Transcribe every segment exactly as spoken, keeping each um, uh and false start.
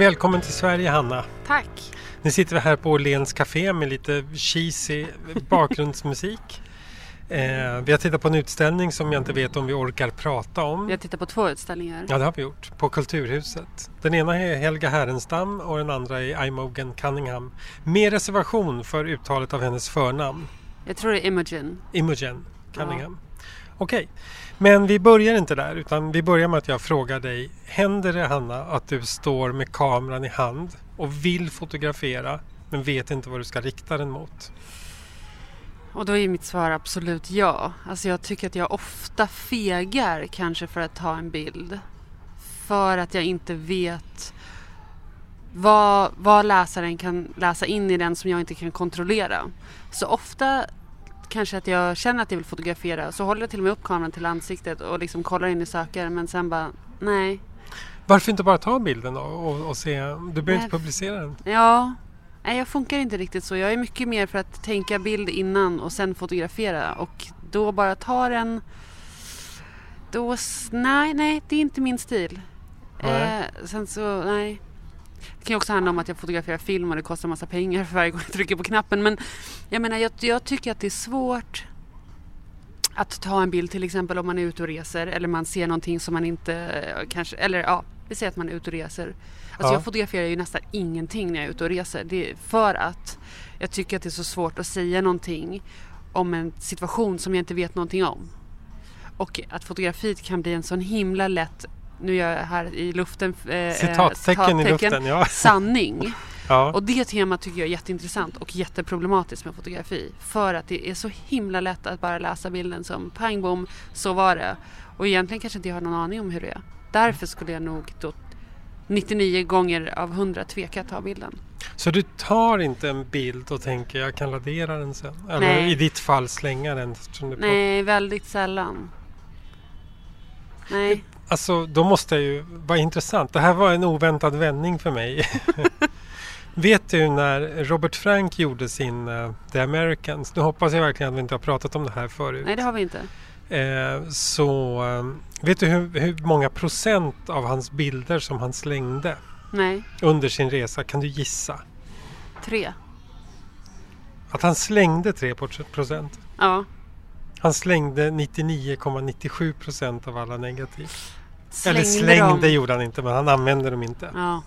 Välkommen till Sverige, Hanna. Tack. Nu sitter vi här på Åhléns Café med lite cheesy bakgrundsmusik. Eh, vi har tittat på en utställning som jag inte vet om vi orkar prata om. Vi har tittat på två utställningar. Ja, det har vi gjort. På Kulturhuset. Den ena är Helga Härenstam och den andra är Imogen Cunningham. Med reservation för uttalet av hennes förnamn. Jag tror det är Imogen. Imogen Cunningham. Ja. Okej, men vi börjar inte där utan vi börjar med att jag frågar dig. Händer det, Hanna, att du står med kameran i hand och vill fotografera men vet inte vad du ska rikta den mot? Och då är mitt svar absolut ja. Alltså jag tycker att jag ofta fegar kanske för att ta en bild. För att jag inte vet vad, vad läsaren kan läsa in i den som jag inte kan kontrollera. Så ofta kanske att jag känner att jag vill fotografera, så håller jag till och med upp kameran till ansiktet och liksom kollar in i sökaren, men sen bara, nej. Varför inte bara ta bilden då och, och se, du behöver inte publicera den? Ja, nej, jag funkar inte riktigt så. Jag är mycket mer för att tänka bild innan och sen fotografera, och då bara ta den, då, nej, nej, det är inte min stil. Eh, sen så, nej. Det kan ju också handla om att jag fotograferar film och det kostar massa pengar för varje gång jag trycker på knappen. Men jag menar, jag, jag tycker att det är svårt att ta en bild, till exempel om man är ute och reser eller man ser någonting som man inte kanske, eller ja, vi säger att man är ute och reser. Alltså Ja. Jag fotograferar ju nästan ingenting när jag är ute och reser. Det är för att jag tycker att det är så svårt att säga någonting om en situation som jag inte vet någonting om. Och att fotografiet kan bli en sån himla lätt, nu gör jag här i luften eh, citattecken i luften, ja. sanning. Ja. Och det temat tycker jag är jätteintressant och jätteproblematiskt med fotografi. För att det är så himla lätt att bara läsa bilden som pang bom, så var det. Och egentligen kanske inte jag har någon aning om hur det är. Därför skulle jag nog då nittionio gånger av hundra tveka att ta bilden. Så du tar inte en bild och tänker jag kan radera den sen? Eller Nej. i ditt fall slänga den? Du på... Nej, väldigt sällan. Nej. Alltså, då måste jag ju vara intressant. Det här var en oväntad vändning för mig. Vet du när Robert Frank gjorde sin uh, The Americans? Nu hoppas jag verkligen att vi inte har pratat om det här förut. Nej, det har vi inte. Eh, så uh, vet du hur, hur många procent av hans bilder som han slängde Nej. under sin resa? Kan du gissa? Tre. Att han slängde tre procent? Ja. Han slängde nittionio komma nittiosju procent av alla negativ. Slängde Eller slängde dem. gjorde han inte, men han använde dem inte. Ja.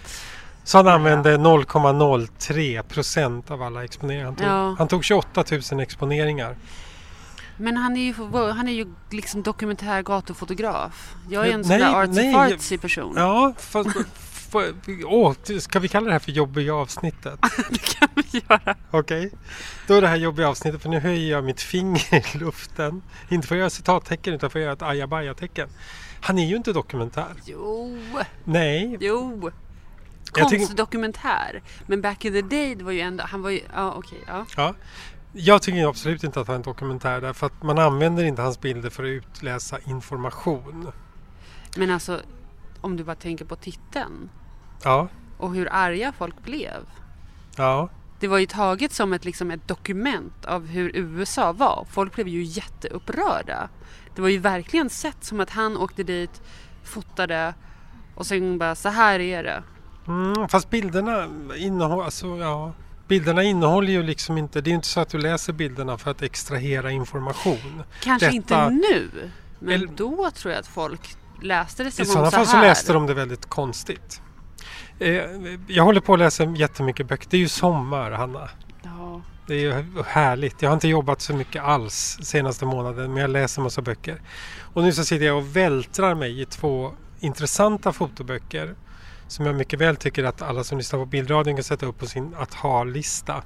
Så han använde noll komma noll tre procent av alla exponeringar. Han tog, Ja. han tog tjugoåtta tusen exponeringar. Men han är ju, han är ju liksom dokumentär gatufotograf. Jag är en sån Nej, där nej. artsy-fartsy person. Ja, fast, f- åh, ska vi kalla det här för jobbiga avsnittet? Det kan vi göra. Okej, okay. Då är det här jobbiga avsnittet, för nu höjer jag mitt finger i luften. Inte för att göra citattecken utan för att göra ett ajabaja-tecken. Han är ju inte dokumentär. Jo. Nej. Jo. Jag tycker- Konstdokumentär. Men back in the day, det var ju ändå, han var ju, ja okej, ja. Ja. Jag tycker absolut inte att han är en dokumentär därför att man använder inte hans bilder för att utläsa information. Men alltså, om du bara tänker på titeln Ja, och hur arga folk blev. ja. Det var ju taget som ett, liksom ett dokument av hur U S A var. Folk blev ju jätteupprörda. Det var ju verkligen sett som att han åkte dit, fotade och sen bara, så här är det. Mm, fast bilderna innehåller, alltså, ja, bilderna innehåller ju liksom inte, det är ju inte så att du läser bilderna för att extrahera information. Kanske Detta- inte nu, men Eller- då tror jag att folk läste det som I om sådana så fall så här. läste de det väldigt konstigt. Eh, jag håller på att läsa jättemycket böcker. Det är ju sommar, Hanna. Ja. Det är ju härligt. Jag har inte jobbat så mycket alls senaste månaden, men jag läser massa böcker. Och nu så sitter jag och vältrar mig i två intressanta fotoböcker som jag mycket väl tycker att alla som lyssnar på Bildradion kan sätta upp på sin att ha-lista.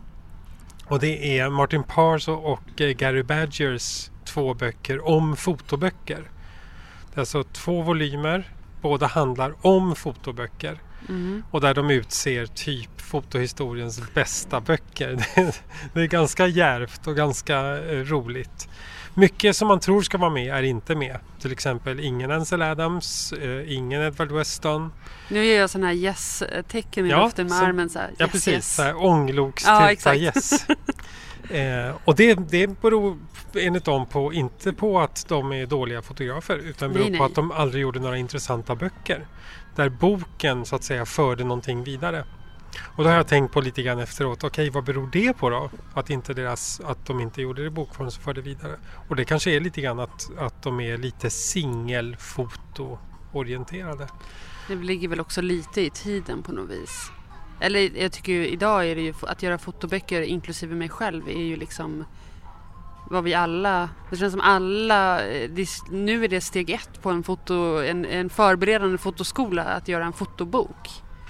Och det är Martin Pars och, och eh, Gary Badgers två böcker om fotoböcker. Det är alltså två volymer. Båda handlar om fotoböcker. Mm. Och där de utser typ fotohistoriens bästa böcker. Det, det är ganska djärvt och ganska eh, roligt. Mycket som man tror ska vara med är inte med. Till exempel ingen Ansel Adams, eh, ingen Edward Weston. Nu gör jag sådana här yes-tecken i Ja, luften med så- armen så här. Yes, Ja, precis. yes. Så här, ånglokstuta Ja, exakt. yes. eh, och det, det beror enligt dem på, inte på att de är dåliga fotografer, utan beror Nej, på nej. att de aldrig gjorde några intressanta böcker. där boken så att säga förde någonting vidare. Och då har jag tänkt på lite grann efteråt, okej okay, vad beror det på då? Att, inte deras, att de inte gjorde det i bokform så förde vidare. Och det kanske är lite grann att, att de är lite singelfotoorienterade. Det ligger väl också lite i tiden på något vis. Eller jag tycker ju, idag är det ju att göra fotoböcker inklusive mig själv är ju liksom vad vi alla, det känns som alla, det, nu är det steg ett på en, foto, en, en förberedande fotoskola att göra en fotobok.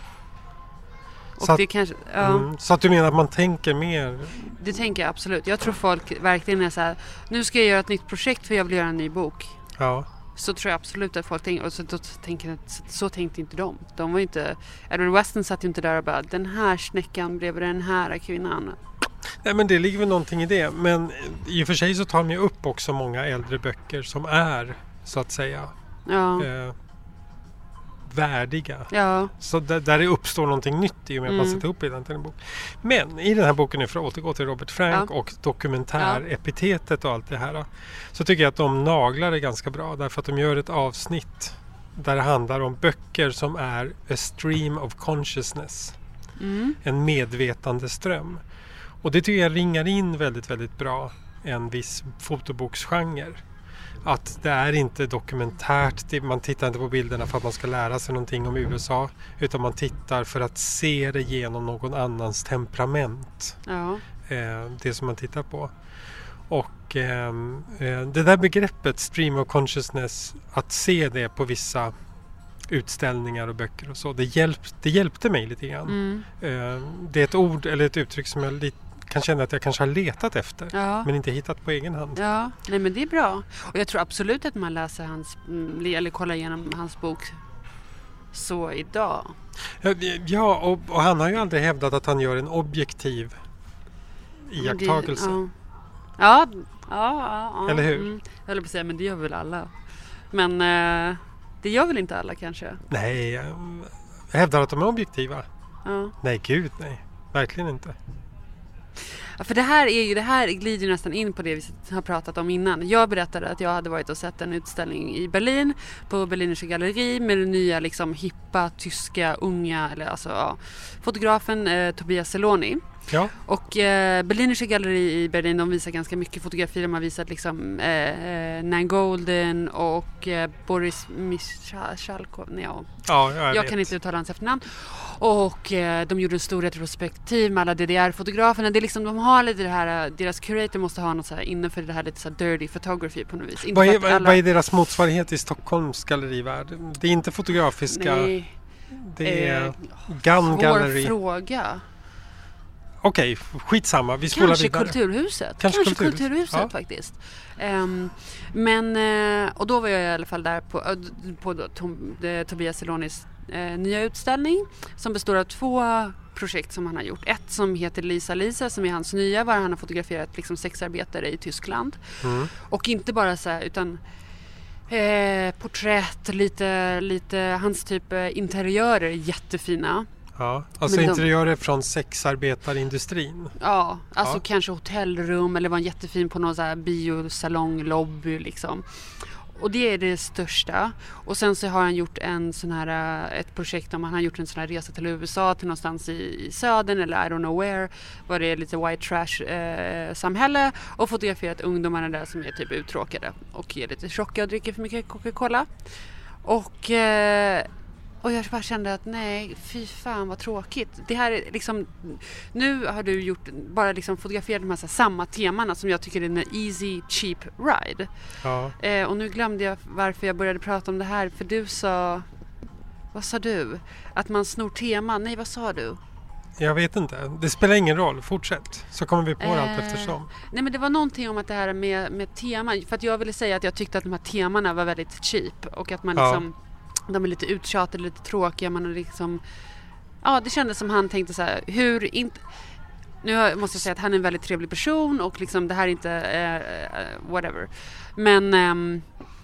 Och så, att, det kanske, ja. mm, så att du menar att man tänker mer? Det tänker jag absolut. Jag tror folk verkligen är så här, nu ska jag göra ett nytt projekt för jag vill göra en ny bok. Ja. Så tror jag absolut att folk tänker, och så, då tänker, så, så tänkte inte de. De var inte, Edward Weston satt ju inte där och bara, den här snäckan blev den här kvinnan. Nej, men det ligger väl någonting i det. Men i och för sig så tar man ju upp också många äldre böcker som är, så att säga, ja. eh, värdiga. Ja. Så där, där det uppstår någonting nytt i och med att Mm. man sätter upp i den till en bok. Men i den här boken, nu för att återgå till Robert Frank Ja. och dokumentärepitetet och allt det här, så tycker jag att de naglar det ganska bra, därför att de gör ett avsnitt där det handlar om böcker som är a stream of consciousness. Mm. En medvetandeström. Och det tycker jag ringar in väldigt, väldigt bra en viss fotoboksgenre. Att det är inte dokumentärt, det, man tittar inte på bilderna för att man ska lära sig någonting om U S A, utan man tittar för att se det genom någon annans temperament. Ja. Eh, det som man tittar på. Och eh, eh, det där begreppet stream of consciousness, att se det på vissa utställningar och böcker och så, det, hjälp, det hjälpte mig lite grann. Mm. Eh, det är ett ord eller ett uttryck som jag lite kan känna att jag kanske har letat efter, Ja. men inte hittat på egen hand. Ja, nej men det är bra. Och jag tror absolut att man läser hans, eller kollar igenom hans bok så idag. Ja, och, och han har ju aldrig hävdat att han gör en objektiv iakttagelse. Det, ja. Ja, ja, ja, ja. Eller hur? Mm. Jag höll på att säga, men det gör väl alla. Men eh, det gör väl inte alla kanske? Nej, jag hävdar att de är objektiva. Ja. Nej, gud nej. Verkligen inte. Ja, för det här, är ju, det här glider nästan in på det vi har pratat om innan. Jag berättade att jag hade varit och sett en utställning i Berlin på Berlinische Galleri med den nya liksom, hippa, tyska, unga eller, alltså, ja, fotografen eh, Tobias Seloni. Ja. Och eh, Berlinische Galleri i Berlin, de visar ganska mycket fotografier. De har visat liksom eh, Nan Golden och eh, Boris Michalkov. Nej, ja. Ja, jag, jag vet. kan inte uttala hans efternamn. Och eh, de gjorde en stor retrospektiv med alla D D R-fotograferna. Det är liksom, de har lite det här, deras curator måste ha något så här inne för det här lite så här dirty photography på något vis. Inte Vad är, för att alla... vad är deras motsvarighet i Stockholms gallerivärld? Det är inte fotografiska. Nej. Det är Eh, Gun Gallery. Svår fråga. Okej, skitsamma. Vi spolar Kanske vidare. Kulturhuset. Kanske Kanske, Kulturhuset, Kulturhuset ja. faktiskt. Um, men, uh, och då var jag i alla fall där på, uh, på Tom, uh, Tobias Selonis uh, nya utställning som består av två projekt som han har gjort. Ett som heter Lisa Lisa som är hans nya, var han har fotograferat liksom sexarbetare i Tyskland. Mm. Och inte bara så här, utan eh, porträtt, lite, lite hans typ eh, interiörer, jättefina. Ja, alltså Men de- interiörer från sexarbetarindustrin. Ja, alltså Ja. kanske hotellrum eller var en jättefin på någon så här biosalong, lobby liksom. Och det är det största. Och sen så har han gjort en sån här, eh, ett projekt om han har gjort en sån här resa till U S A till någonstans i, i södern eller I don't know where, var det är lite white trash eh, samhälle och fotograferat ungdomarna där som är typ uttråkade och är lite tjocka och dricker för mycket Coca-Cola. Och eh, Och jag bara kände att nej, fy fan vad tråkigt. Det här är liksom, nu har du gjort, bara liksom fotograferat de här, så här samma temana som jag tycker är en easy, cheap ride. Ja. Eh, och nu glömde jag varför jag började prata om det här. För du sa, vad sa du? Att man snor teman. Nej, vad sa du? Jag vet inte. Det spelar ingen roll. Fortsätt. Så kommer vi på det allt Eh, eftersom. Nej, men det var någonting om att det här med, med teman. För att jag ville säga att jag tyckte att de här temana var väldigt cheap. Och att man Ja. liksom, de är lite uttjatade, lite tråkiga. Man har liksom, ja, det kändes som han tänkte så här, hur inte... Nu har- måste jag säga att han är en väldigt trevlig person och liksom det här är inte uh, whatever. Men ehm,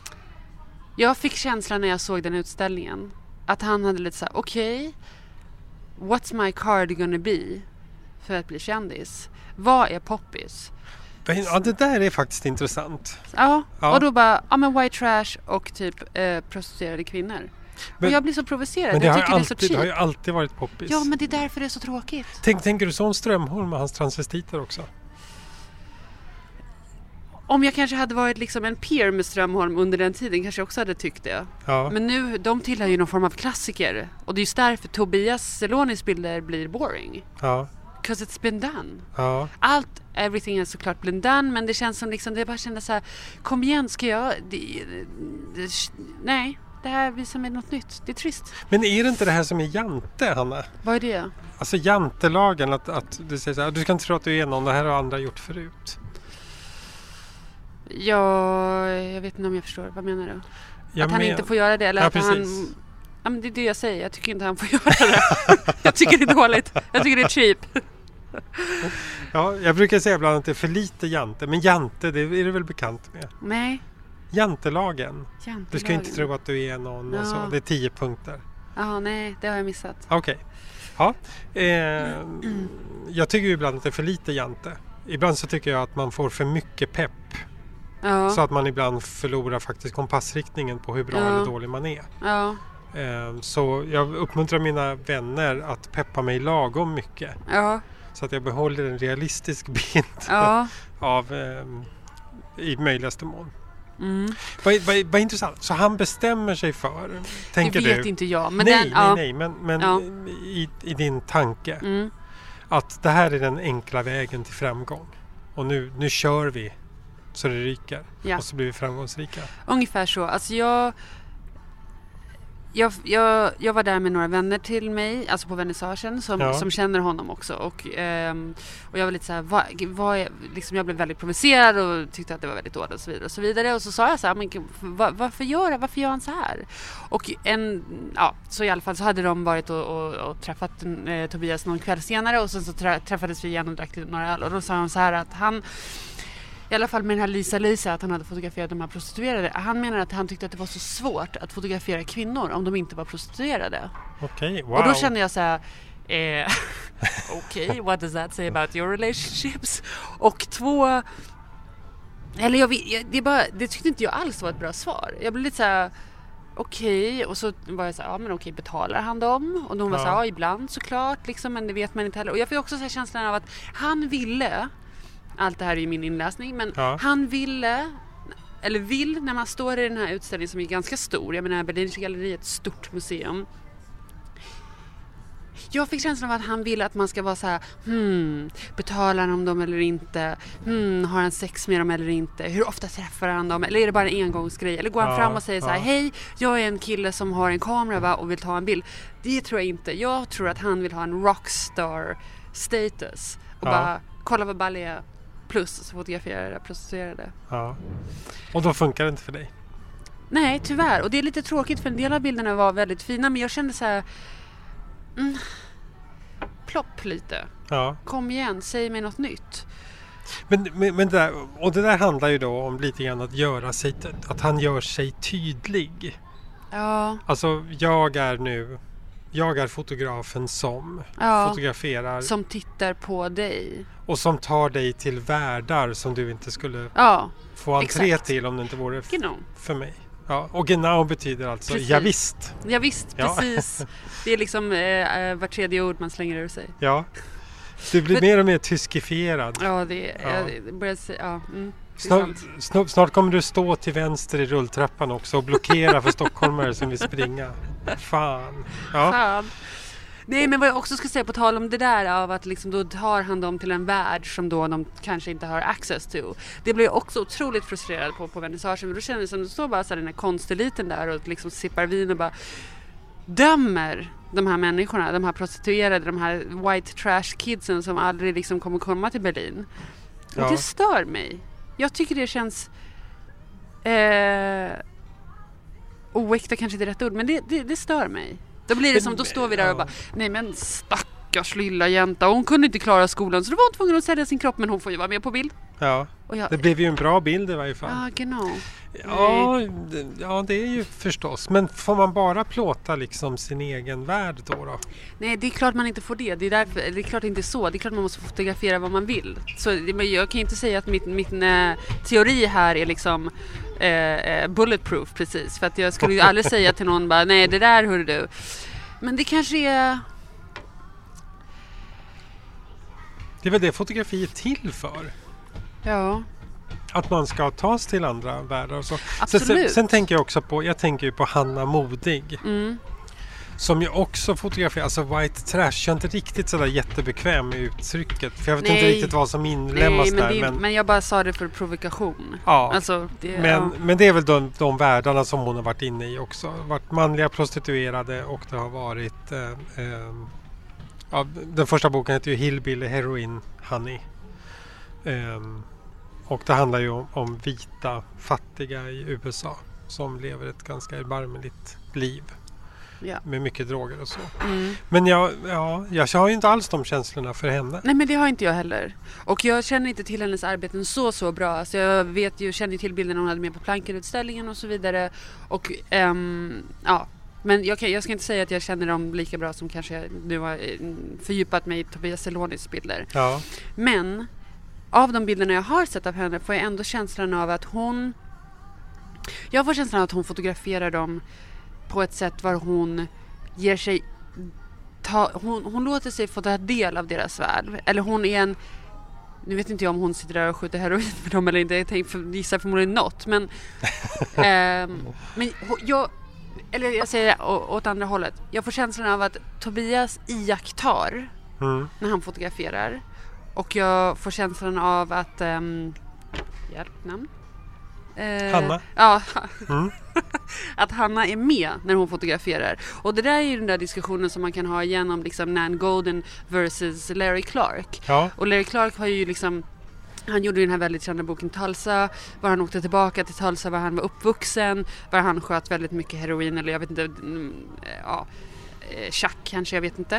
jag fick känslan när jag såg den utställningen att han hade lite så här, okej, what's my card gonna be för att bli kändis? Vad är poppis? Ja, det där är faktiskt intressant. Ja, Ja. och då bara, ja men white trash och typ eh, prostituerade kvinnor. Men, och jag blir så provocerad. Men det, jag har tycker alltid, det är så cheap. Det har ju alltid varit poppis. Ja, men det är därför det är så tråkigt. Tänk, tänker du sån Strömholm med hans transvestiter också? Om jag kanske hade varit liksom en peer med Strömholm under den tiden kanske jag också hade tyckt det. Ja. Men nu, de tillhör ju någon form av klassiker. Och det är just därför Tobias Zelonis bilder blir boring. Ja. Because it's been done. Ja. Allt, everything är såklart been done. Men det känns som liksom, det bara kändes så här, kom igen, ska jag... Det, det, nej, det här visar mig något nytt. Det är trist. Men är det inte det här som är jante, Hanna? Vad är det? Alltså jantelagen, att, att du säger så här, du ska inte tro att du är någon, det här har andra gjort förut. Ja, jag vet inte om jag förstår. Vad menar du? Jag att han men... inte får göra det? Eller ja, att precis. han... Ja, men det är det jag säger. Jag tycker inte han får göra det. Jag tycker det är dåligt. Jag tycker det är cheap. Ja, jag brukar säga ibland att det är för lite jante. Men jante, det är du väl bekant med? Nej. Jantelagen. Jantelagen. Du ska inte tro att du är någon. Ja. Och så. Det är tio punkter. Ja, nej. Det har jag missat. Okej. Okay. Ja. Eh, jag tycker ju ibland att det är för lite jante. Ibland så tycker jag att man får för mycket pepp. Ja. Så att man ibland förlorar faktiskt kompassriktningen på hur bra ja. eller dålig man är. Ja. Så jag uppmuntrar mina vänner att peppa mig lagom mycket. Ja. Så att jag behåller en realistisk bild ja. av i möjligaste mån. Mm. Vad, vad, vad intressant. Så han bestämmer sig för, tänker du? Det vet inte jag. Men nej, den, nej, ja. nej. Men, men ja. i, i din tanke. Mm. Att det här är den enkla vägen till framgång. Och nu, nu kör vi så det ryker. Ja. Och så blir vi framgångsrika. Ungefär så. Alltså jag, jag, jag, jag var där med några vänner till mig, alltså på vernissagen, som, ja. som känner honom också. Och, ehm, och jag var lite så här, vad, vad är, liksom jag blev väldigt provocerad och tyckte att det var väldigt dåligt och så vidare. Och så, vidare. Och så sa jag så här, men, var, varför gör jag, varför gör han så här? Och en, ja, så i alla fall så hade de varit och, och, och träffat eh, Tobias någon kväll senare. Och sen så träffades vi igen och drack några öl. Och då sa han så här att han... I alla fall med den här Lisa Lisa, att han hade fotograferat de här prostituerade. Han menar att han tyckte att det var så svårt att fotografera kvinnor om de inte var prostituerade. Okej, okay, wow. Och då kände jag så här, eh, okej, okay, what does that say about your relationships? Och två, eller jag, jag, det, bara, det tyckte inte jag alls var ett bra svar. Jag blev lite så här, okej, okay. Och så var jag så här, ja men okej, okay, betalar han dem? Och de var ja. så här, ja ibland såklart, liksom, men det vet man inte heller. Och jag fick också så här känslan av att han ville... Allt det här är ju min inläsning, men ja. han ville, eller vill, när man står i den här utställningen som är ganska stor, jag menar Berlinische Galleri är ett stort museum. Jag fick känslan av att han ville att man ska vara så här, hmm, betalar han dem eller inte? Hmm, har han sex med dem eller inte? Hur ofta träffar han dem? Eller är det bara en engångsgrej? Eller går han ja, fram och säger ja. så här, hej, jag är en kille som har en kamera va, och vill ta en bild. Det tror jag inte. Jag tror att han vill ha en rockstar status och ja. bara, kolla vad ball är. Plus så fotograferade prostituerade. Ja. Och då funkar det inte för dig? Nej, tyvärr. Och det är lite tråkigt för en del av bilderna var väldigt fina. Men jag kände så här... Mm, plopp lite. Ja. Kom igen, säg mig något nytt. Men, men, men det där, och det där handlar ju då om lite grann att göra sig... Att han gör sig tydlig. Ja. Alltså, jag är nu... Jag är fotografen som ja, fotograferar. Som tittar på dig. Och som tar dig till världar som du inte skulle ja, få entré exakt. till om det inte vore f- genau. för mig. Ja, och genau betyder alltså precis. ja visst. Ja visst, ja. precis. Det är liksom eh, var tredje ord man slänger ur sig. Ja, du blir mer och mer tyskifierad. Ja, det, ja. Jag börjar säga, ja. Mm. Snart, snart, snart kommer du stå till vänster i rulltrappan också och blockera för stockholmare som vill springa. Fan. Ja. Fan. Nej, men vad jag också ska säga på tal om det där av att liksom då tar han dem till en värld som då de kanske inte har access till. Det blev jag också otroligt frustrerad på på vernissagen. För då kändes det som att det står bara så här, den här konsteliten där och liksom sippar vin och bara dömer de här människorna, de här prostituerade, de här white trash kidsen som aldrig liksom kommer komma till Berlin. Och ja. det stör mig. Jag tycker det känns eh, oäkta kanske inte är rätt ord, men det, det, det stör mig. Då blir det som, då står vi där och bara, nej men stackars lilla jänta, hon kunde inte klara skolan så då var hon tvungen att sälja sin kropp, men hon får ju vara med på bild. Ja, och jag, det blev ju en bra bild i varje fall. Ja, genau. Ja, det, ja, det är ju förstås. Men får man bara plåta liksom sin egen värld då då? Nej, det är klart man inte får det. Det är, därför, det är klart inte så. Det är klart man måste fotografera vad man vill. Så jag kan inte säga att mitt, min äh, teori här är liksom eh, bulletproof precis. För att jag skulle ju aldrig säga till någon bara, nej det där hör du. Men det kanske är... Det är väl det fotografi är till för. Ja. Att man ska tas till andra världar och så. Absolut. Sen, sen tänker jag också på, jag tänker ju på Hanna Modig. Mm. Som ju också fotograferar, alltså white trash. Jag är inte riktigt sådär jättebekväm med uttrycket. För jag vet Nej. inte riktigt vad som inlämnas Nej, men där. Det, men, men jag bara sa det för provokation. Ja, alltså, det, men, ja. men det är väl de, de världarna som hon har varit inne i också. Varit manliga prostituerade och det har varit... Eh, eh, ja, den första boken heter ju Hillbilly Heroin Honey. Eh, och det handlar ju om, om vita fattiga i U S A som lever ett ganska erbarmligt liv. Ja. Med mycket droger och så. Mm. Men jag, ja, jag har ju inte alls de känslorna för henne. Nej, men det har inte jag heller. Och jag känner inte till hennes arbeten så så bra. Alltså jag vet ju, känner ju till bilderna hon hade med på Plankenutställningen och så vidare. Och um, ja, men jag, kan, jag ska inte säga att jag känner dem lika bra som kanske jag nu har fördjupat mig i Tobias Celonis bilder. Ja. Men av de bilderna jag har sett av henne får jag ändå känslan av att hon... Jag får känslan av att hon fotograferar dem på ett sätt var hon ger sig ta, hon, hon låter sig få ta del av deras värld. Eller hon är en... Nu vet inte jag om hon sitter där och skjuter heroin för dem eller inte. Jag tänkte, för, gissar förmodligen något. Men, ähm, men jag... Eller jag säger åt andra hållet. Jag får känslan av att Tobias iakttar Mm. när han fotograferar. Och jag får känslan av att... Ähm, hjälp, namn? Eh, Hanna? Ja. Mm. Att Hanna är med när hon fotograferar. Och det där är ju den där diskussionen som man kan ha igen om liksom Nan Goldin versus Larry Clark. Ja. Och Larry Clark har ju liksom... Han gjorde ju den här väldigt kända boken Tulsa, var han åkte tillbaka till Tulsa, var han var uppvuxen, var han sköt väldigt mycket heroin eller jag vet inte, ja, tjack kanske, jag vet inte.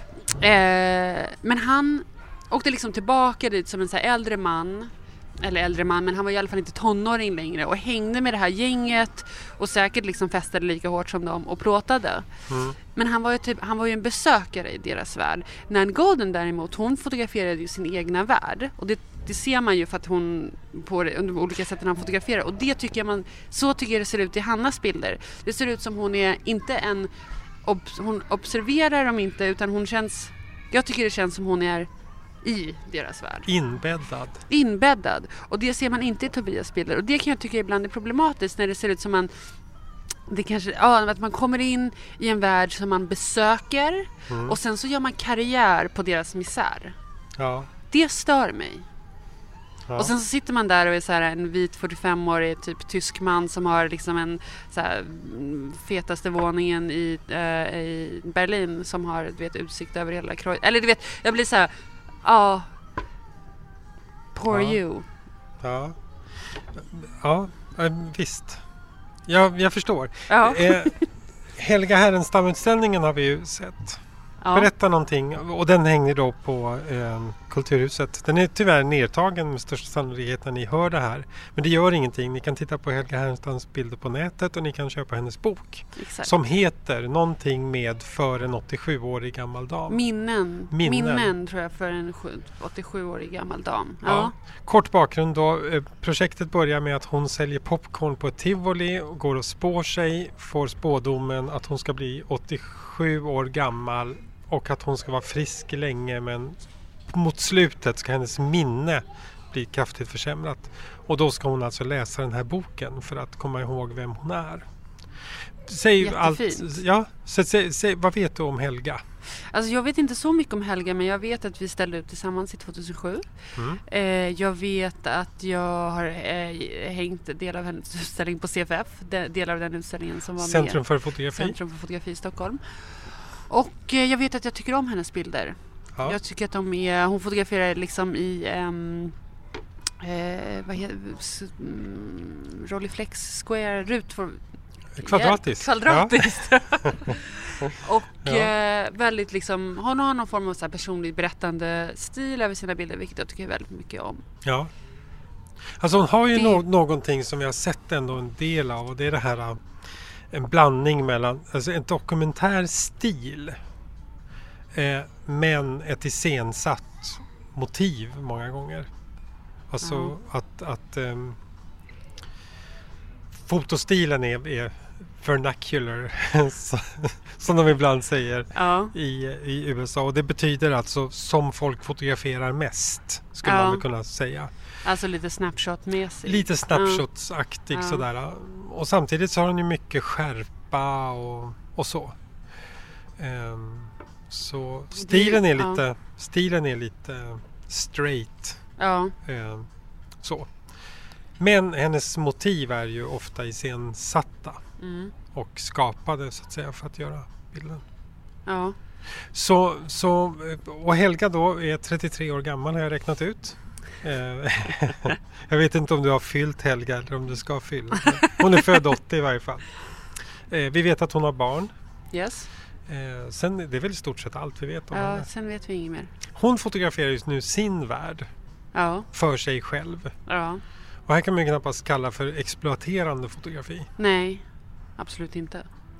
Eh, men han åkte liksom tillbaka dit som en så här äldre man, eller äldre man, men han var i alla fall inte tonåring längre och hängde med det här gänget och säkert liksom festade lika hårt som dem och plåtade. Mm. Men han var ju typ, han var ju en besökare i deras värld. Nan Goldin däremot, hon fotograferade ju sin egna värld och det, det ser man ju för att hon på det, under olika sätt han fotograferar och det tycker jag man, så tycker jag det ser ut i Hannas bilder. Det ser ut som hon är inte en ob, hon observerar dem inte utan hon känns, jag tycker det känns som hon är i deras värld. Inbäddad. Inbäddad. Och det ser man inte i Tobias bilder. Och det kan jag tycka ibland är problematiskt när det ser ut som man det kanske, ja, att man kommer in i en värld som man besöker mm. och sen så gör man karriär på deras misär. Ja. Det stör mig. Ja. Och sen så sitter man där och är så här en vit fyrtiofem-årig typ tysk man som har liksom en så här fetaste våningen i, äh, i Berlin som har du vet, utsikt över hela Kreuz. Eller du vet, jag blir så här ja, poor ja. you. Ja, ja visst. Ja, jag förstår. Ja. Eh, Helga Härenstam-utställningen har vi ju sett. Ja. Berätta någonting. Och den hänger då på eh, Kulturhuset. Den är tyvärr nedtagen med största sannolikhet när ni hör det här. Men det gör ingenting. Ni kan titta på Helga Härenstams bilder på nätet och ni kan köpa hennes bok. Exakt. Som heter någonting med för en åttiosjuårig gammal dam. Minnen. Minnen. Minnen tror jag för en åttiosjuårig gammal dam. Ja. Ja. Kort bakgrund då. Projektet börjar med att hon säljer popcorn på ett tivoli och går och spår sig. Får spådomen att hon ska bli åttiosju år gammal. Och att hon ska vara frisk länge men mot slutet ska hennes minne bli kraftigt försämrat. Och då ska hon alltså läsa den här boken för att komma ihåg vem hon är. Säg allt, ja, så, säg, säg, vad vet du om Helga? Alltså jag vet inte så mycket om Helga men jag vet att vi ställde ut tillsammans i tjugohundrasju. Mm. Eh, jag vet att jag har eh, hängt del av hennes utställning på C F F. De, del av den utställningen som var Centrum med. för fotografi. Centrum för fotografi i Stockholm. Och eh, jag vet att jag tycker om hennes bilder. Ja. Jag tycker att de är, hon fotograferar liksom i um, eh, vad heter mm, Rolleiflex Square rut för kvadratiskt. Kvadratiskt. Ja. Och ja. eh, väldigt liksom hon har någon form av så här personligt berättande stil över sina bilder vilket jag tycker väldigt mycket om. Ja. Alltså hon har ju det... no- någonting som jag har sett ändå en del av och det är det här en blandning mellan alltså en dokumentär stil eh, men ett iscensatt motiv många gånger. Alltså mm. att, att um, fotostilen är, är vernacular som de ibland säger ja. i, i U S A. Och det betyder alltså som folk fotograferar mest, skulle ja. man väl kunna säga. Alltså lite snapshot-mässigt. Lite snapshotsaktig ja. sådär. Och samtidigt så har den ju mycket skärpa och, och så. Um, så stilen är lite ja. stilen är lite straight. Ja. Um, så. Men hennes motiv är ju ofta iscensatta mm. och skapade så att säga för att göra bilden. Ja. Så, så, och Helga då är trettiotre år gammal har jag räknat ut. Jag vet inte om du har fyllt Helga eller om du ska fylla. Hon är född åttio i varje fall. Vi vet att hon har barn. Yes. Sen det är väl i stort sett allt vi vet om ja, henne. Sen vet vi inget mer. Hon fotograferar just nu sin värld. Ja. För sig själv. Ja. Och här kan man ju knappast kalla för exploaterande fotografi. Nej, absolut inte.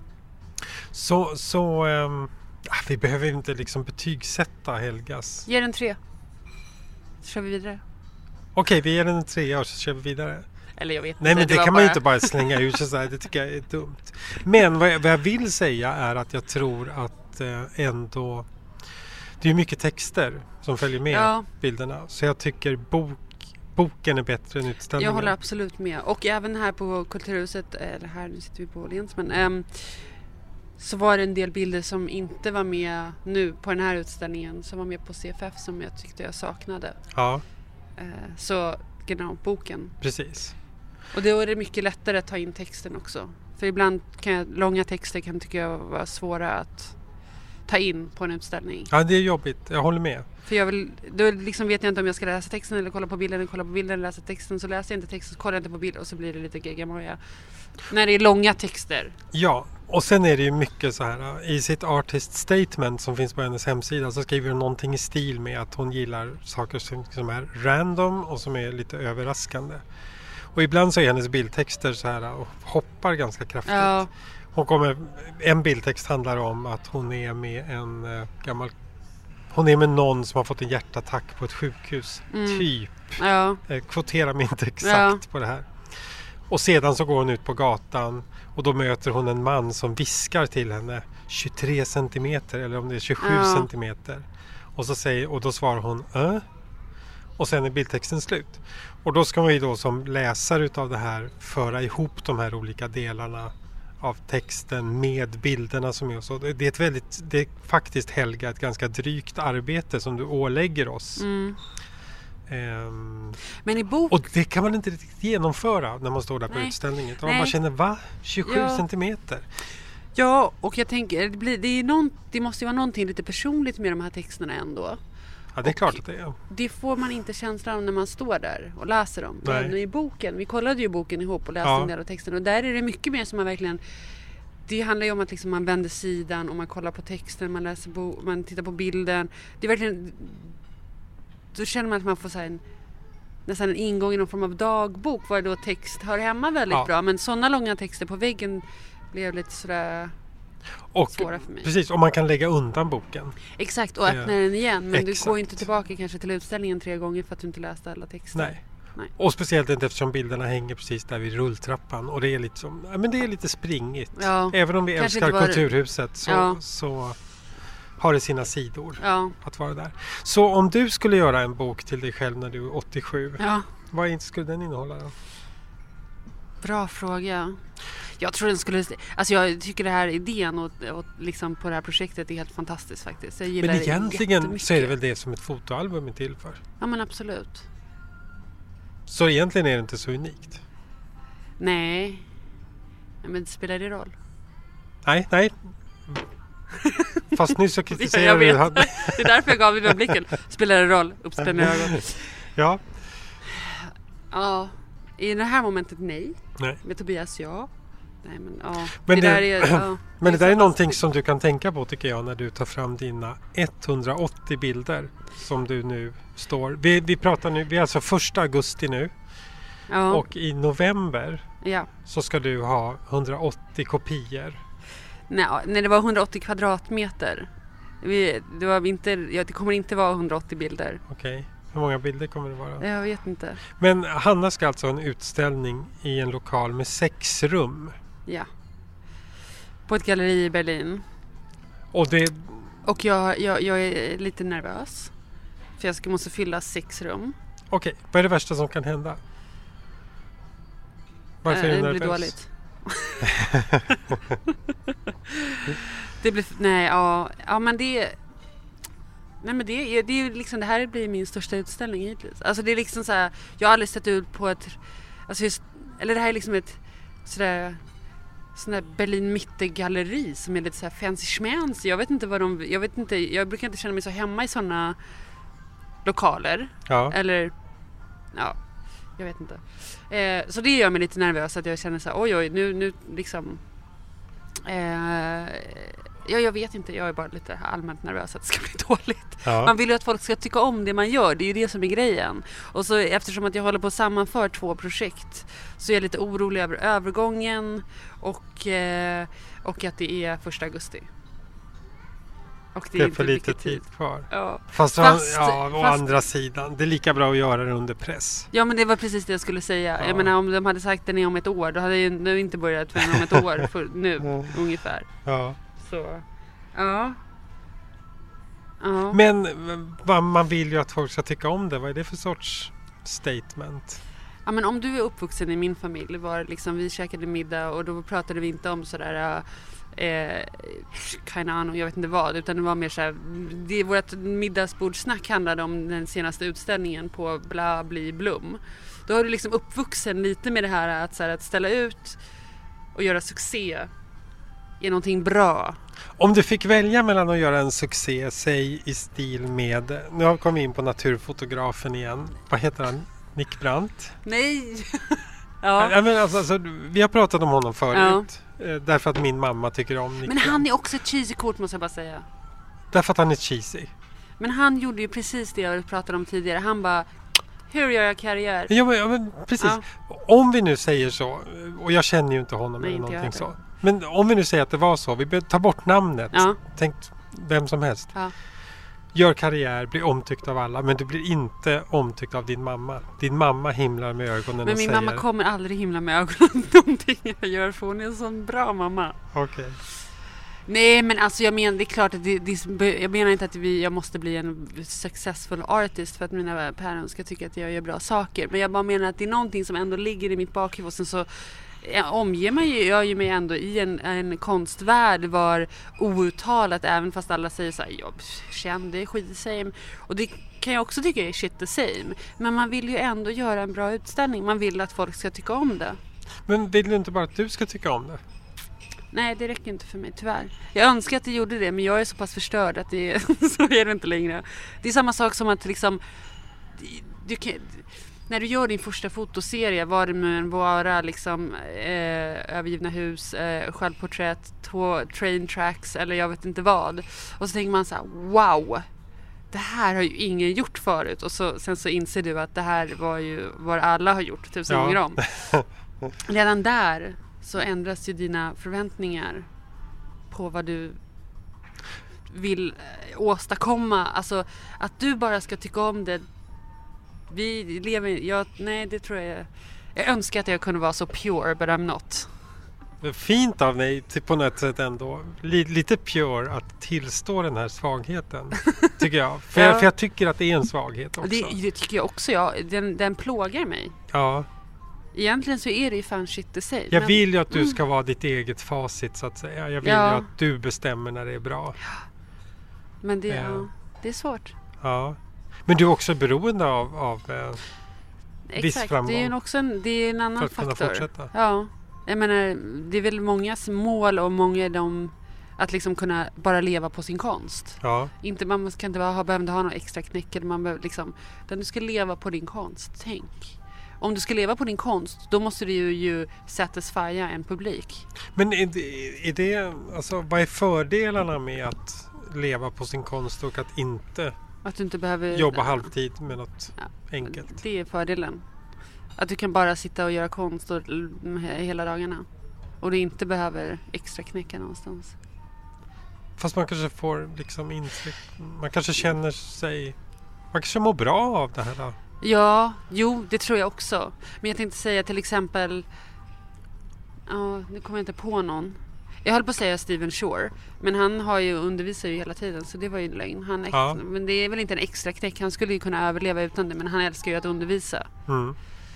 Så, så ähm, vi behöver inte liksom betygsätta Helgas. Ge den tre. Så kör vi vidare. Okej, vi ger den en trea och så kör vi vidare. Eller jag vet Nej, inte. men det, det kan bara... man ju inte bara slänga ut så här. Det tycker jag är dumt. Men vad jag, vad jag vill säga är att jag tror att eh, ändå det är mycket texter som följer med ja. bilderna. Så jag tycker bok, boken är bättre än utställningen. Jag håller absolut med. Och även här på Kulturhuset, eller här, nu sitter vi på Åhléns, men äm, så var det en del bilder som inte var med nu på den här utställningen, som var med på C F F som jag tyckte jag saknade. Ja. Äh, så genau, boken. Precis. Och då är det mycket lättare att ta in texten också. För ibland kan jag, långa texter kan tycka jag vara svåra att ta in på en utställning. Ja, det är jobbigt. Jag håller med. För jag vill, då liksom vet jag inte om jag ska läsa texten eller kolla på bilden eller kolla på bilden eller läsa texten. Så läser jag inte texten så kollar jag inte på bilden och så blir det lite geggamoja. När det är långa texter. Ja, och sen är det ju mycket så här. I sitt artist statement som finns på hennes hemsida så skriver hon någonting i stil med att hon gillar saker som, som är random och som är lite överraskande. Och ibland så är hennes bildtexter så här och hoppar ganska kraftigt. Ja. Hon kommer, en bildtext handlar om att hon är med en uh, gammal hon är med någon som har fått en hjärtattack på ett sjukhus. Mm. Typ. Ja. Eh, kvotera mig inte exakt ja. På det här. Och sedan så går hon ut på gatan och då möter hon en man som viskar till henne tjugotre centimeter eller om det är tjugosju ja. Centimeter. Och, så säger, och då svarar hon äh? Och sen är bildtexten slut. Och då ska man ju då som läsare utav det här föra ihop de här olika delarna av texten med bilderna som är och så. Det är ett väldigt, det är faktiskt Helga ett ganska drygt arbete som du ålägger oss. Mm. Um, Men i bok... Och det kan man inte riktigt genomföra när man står där på Nej. utställningen. Nej. Man känner, va? tjugosju ja. Centimeter? Ja, och jag tänker, det, blir, det, är någon, det måste ju vara någonting lite personligt med de här texterna ändå. Ja, det är och klart att det är. Det får man inte känslan av när man står där och läser dem. Men i boken, vi kollade ju boken ihop och läste ja. En del av texten. Och där är det mycket mer som man verkligen... Det handlar ju om att liksom man vänder sidan och man kollar på texten, man läser bo, man tittar på bilden. Det är verkligen... Då känner man att man får så här en, nästan en ingång i någon form av dagbok var då text hör hemma väldigt ja. Bra. Men sådana långa texter på väggen blev lite sådär... Och svåra för mig. Precis, och man kan lägga undan boken. Exakt, och öppna den igen. Men Exakt. Du går inte tillbaka kanske till utställningen tre gånger för att du inte läste alla texter. Nej. Nej. Och speciellt inte eftersom bilderna hänger precis där vid rulltrappan. Och det är lite, som, ja, men det är lite springigt. Ja. Även om vi kanske älskar var... Kulturhuset så, ja. så har det sina sidor ja. Att vara där. Så om du skulle göra en bok till dig själv när du är åttiosju, ja. Vad inte skulle den innehålla då? Bra fråga. Jag tror den skulle... Alltså jag tycker det här idén och, och liksom på det här projektet är helt fantastiskt faktiskt. Jag gillar men egentligen det så är det väl det som ett fotoalbum är till för? Ja, men absolut. Så egentligen är det inte så unikt? Nej. Men det spelar det roll? Nej, nej. Fast nu så kritiserar du. Han. Det är därför jag gav dig den blicken. Spelar det roll? Uppspända ögon. Ja. Ja. I det här momentet nej. Nej. Med Tobias ja. Nej, men ja. Men det, det där är, ja, men det där är någonting som du kan tänka på tycker jag när du tar fram dina etthundraåttio bilder som du nu står. Vi, vi pratar nu, vi är alltså första augusti nu. Ja. Och i november ja. Så ska du ha hundraåttio kopior. Nej, nej, det var hundraåttio kvadratmeter. Vi, det, var inte, ja, det kommer inte vara hundraåttio bilder. Okej. Hur många bilder kommer det vara? Jag vet inte. Men Hanna ska alltså ha en utställning i en lokal med sex rum. Ja. På ett galleri i Berlin. Och det... Och jag, jag, jag är lite nervös. För jag ska, måste fylla sex rum. Okej, vad är det värsta som kan hända? Varför äh, är du det nervös? blir dåligt. det blir... Nej, ja. Ja, men det... Nej, men det, det är ju liksom... Det här blir min största utställning hittills. Alltså det är liksom så här... Jag har aldrig sett ut på ett... Alltså just, eller det här är liksom ett... Sådär... Sån där Berlin Mitte-galleri som är lite så här fancy schmancy. Jag vet inte vad de... Jag vet inte... Jag brukar inte känna mig så hemma i såna lokaler. Ja. Eller... Ja... Jag vet inte. Eh, så det gör mig lite nervös att jag känner så här, oj oj, nu, nu liksom... Eh, ja, jag vet inte, jag är bara lite allmänt nervös att det ska bli dåligt. Ja. Man vill ju att folk ska tycka om det man gör, det är ju det som är grejen. Och så eftersom att jag håller på att sammanföra två projekt så är jag lite orolig över övergången och, eh, och att det är första augusti. Och det, Det är är inte för lite mycket tid kvar. Ja. Fast, Fast- ja, å fast- andra sidan, det är lika bra att göra det under press. Ja, men det var precis det jag skulle säga. Ja. Jag menar, om de hade sagt den är om ett år, då hade jag ju nu inte börjat förrän om ett år för nu, Mm. ungefär. Ja. Så, ja. Ja. Men vad man vill ju att folk ska tycka om det. Vad är det för sorts statement? Ja, men om du är uppvuxen i min familj, var liksom, vi käkade middag och då pratade vi inte om sådär... Eh, keine Ahnung, jag vet inte vad, utan det var mer så här, det, vårt middagsbordssnack handlade om den senaste utställningen på Bla Bli Blum. Då har du liksom uppvuxen lite med det här att, så här, att ställa ut och göra succé är någonting bra. Om du fick välja mellan att göra en succé, säg i stil med, nu har vi kommit in på naturfotografen igen, vad heter han? Nick Brandt? Nej! ja. Ja, men alltså, alltså, vi har pratat om honom förut, eh, därför att min mamma tycker om Nick Men han Brandt. är också ett cheesy kort, måste jag bara säga. Därför att han är cheesy. Men han gjorde ju precis det jag pratade om tidigare. Han bara, hur gör jag karriär? Ja, men, ja, men precis. Ja. Om vi nu säger så, och jag känner ju inte honom Nej, eller inte jag någonting så. heller. Men om vi nu säger att det var så, vi behöver ta bort namnet. Ja. Tänk vem som helst. Ja. Gör karriär, blir omtyckt av alla, men du blir inte omtyckt av din mamma. Din mamma himlar med ögonen Men och min säger... mamma kommer aldrig himla med ögonen någonting jag gör, för hon är en sån bra mamma. Okej. Nej, men alltså jag menar, det är klart att det, det, jag menar inte att vi, jag måste bli en successful artist för att mina parents ska tycka att jag gör bra saker. Men jag bara menar att det är någonting som ändå ligger i mitt bakhuvud och sen så jag omger mig ju, jag ju mig ändå i en, en konstvärld var outtalat, även fast alla säger så här, jag kände det skit the same. Och det kan jag också tycka är shit the same. Men man vill ju ändå göra en bra utställning. Man vill att folk ska tycka om det. Men vill du inte bara att du ska tycka om det? Nej, det räcker inte för mig, tyvärr. Jag önskar att det gjorde det, men jag är så pass förstörd att det så är det inte längre. Det är samma sak som att liksom du kan, när du gör din första fotoserie, var det med en vara liksom eh, övergivna hus, eh, självporträtt, två train tracks eller jag vet inte vad. Och så tänker man så här, wow, det här har ju ingen gjort förut. Och så, sen så inser du att det här var ju vad alla har gjort tusen Ja. gånger om. Redan där så ändras ju dina förväntningar på vad du vill eh, åstadkomma. Alltså att du bara ska tycka om det. Vi lever, jag, nej det tror jag, jag önskar att jag kunde vara så pure, but I'm not. Det är fint av dig till på något sätt ändå. Lite, lite pure att tillstå den här svagheten. Tycker jag. För, Ja. jag. för jag tycker att det är en svaghet också. Det, det tycker jag också, ja. Den, den plågar mig. Ja. Egentligen så är det ju fan shit det säger. Jag men- vill ju att du ska vara ditt eget facit så att säga. Jag vill Ja. ju att du bestämmer när det är bra. Men det, Ja. ja, det är svårt. Ja. Men du är också beroende av, av eh, viss Exakt, framgång det är ju också en, det är en annan för att kunna faktor. fortsätta. Ja, jag menar, det är väl mångas mål och många är de att liksom kunna bara leva på sin konst. Ja. Inte, man ska inte ha, behöver inte ha någon extra knäck eller man behöver liksom, utan du ska leva på din konst. Tänk. Om du ska leva på din konst, då måste du ju, ju satisfya en publik. Men är det, är det, alltså, vad är fördelarna med att leva på sin konst och att inte Att du inte behöver jobba halvtid med något Ja. enkelt? Det är fördelen. Att du kan bara sitta och göra konst och, hela dagarna. Och du inte behöver extra knäcka någonstans. Fast man kanske får liksom intryck, man kanske känner sig, Man kanske mår bra av det här då? Ja, jo, det tror jag också. Men jag tänkte säga till exempel... Ja, nu kommer jag inte på någon. Jag höll på att säga Stephen Shore. Men han har ju undervisat ju hela tiden. Så det var ju en lögn. Han ex- ja. Men det är väl inte en extra knäck. Han skulle ju kunna överleva utan det. Men han älskar ju att undervisa. Mm.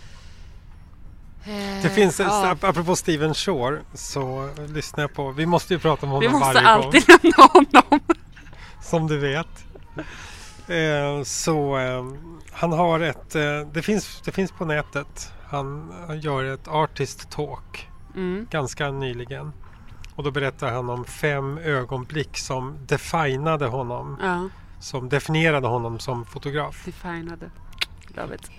Eh, Det finns, ja. apropå Stephen Shore, så lyssnar jag på... Vi måste ju prata om honom Vi måste varje alltid gång. nämna honom. Som du vet. Eh, så eh, han har ett... Eh, det, finns, det finns på nätet. Han, han gör ett artist talk. Mm. Ganska nyligen. Och då berättar han om fem ögonblick som definade honom. Ja, Som definierade honom som fotograf. definade. Love it.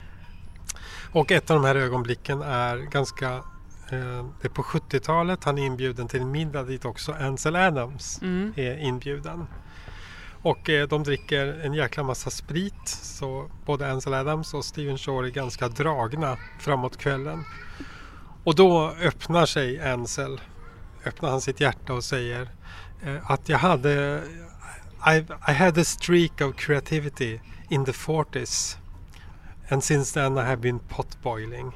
Och ett av de här ögonblicken är ganska... Eh, det är på sjuttiotalet. Han är inbjuden till en middag dit också Ansel Adams Mm. är inbjuden. Och eh, de dricker en jäkla massa sprit. Så både Ansel Adams och Stephen Shore är ganska dragna framåt kvällen. Och då öppnar sig Ansel. Öppnar han sitt hjärta och säger eh, att jag hade... I, I had a streak of creativity in the forties. And since then I have been potboiling.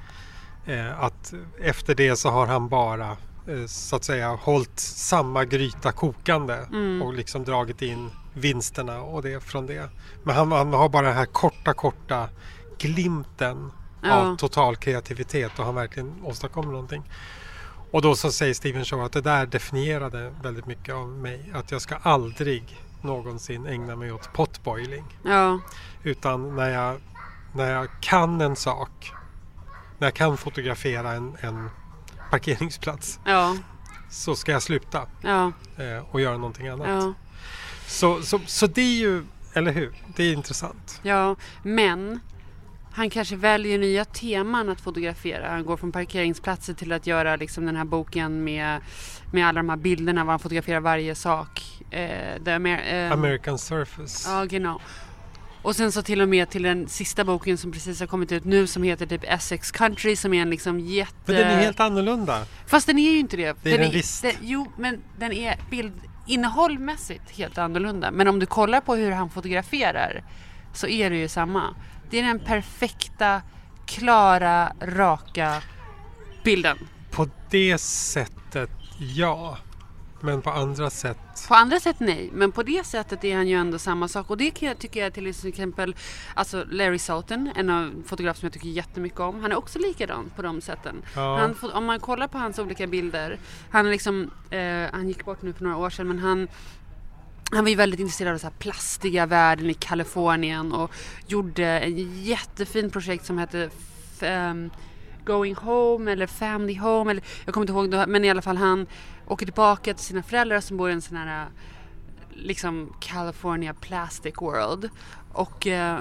Eh, att efter det så har han bara eh, så att säga hållit samma gryta kokande. Mm. Och liksom dragit in vinsterna och det från det. Men han, han har bara den här korta, korta glimten Ja. av total kreativitet och han verkligen åstadkommer någonting. Och då så säger Stephen Shore att det där definierade väldigt mycket av mig. Att jag ska aldrig någonsin ägna mig åt potboiling. Ja, Utan när jag, när jag kan en sak, när jag kan fotografera en, en parkeringsplats, ja, så ska jag sluta ja, eh, och göra någonting annat. ja. Så, så, så det är ju, eller hur? Det är intressant. Ja, men han kanske väljer nya teman att fotografera. Han går från parkeringsplatser till att göra liksom den här boken med, med alla de här bilderna var han fotograferar varje sak. Eh, the Amer- eh, American Surface. Ja, genau. Och sen så till och med till den sista boken som precis har kommit ut nu som heter typ Essex Country som är en liksom jätte... Men den är helt annorlunda. Fast den är ju inte det. Det är den den visst. den, jo, men den är bildinnehållmässigt helt annorlunda. Men om du kollar på hur han fotograferar så är det ju samma. Det är den perfekta, klara, raka bilden. På det sättet, ja. Men på andra sätt... På andra sätt nej, men på det sättet är han ju ändå samma sak. Och det kan jag, tycker jag till exempel, alltså Larry Soughton, en av fotografer som jag tycker jättemycket om. Han är också likadan på de sätten. Ja. Han, om man kollar på hans olika bilder, han, liksom, eh, han gick bort nu för några år sedan, men han... Han var ju väldigt intresserad av så här plastiga världen i Kalifornien och gjorde en jättefin projekt som hette um, Going Home eller Family Home. Eller, jag kommer inte ihåg det, men i alla fall han åker tillbaka till sina föräldrar som bor i en sån här liksom California Plastic World och, uh,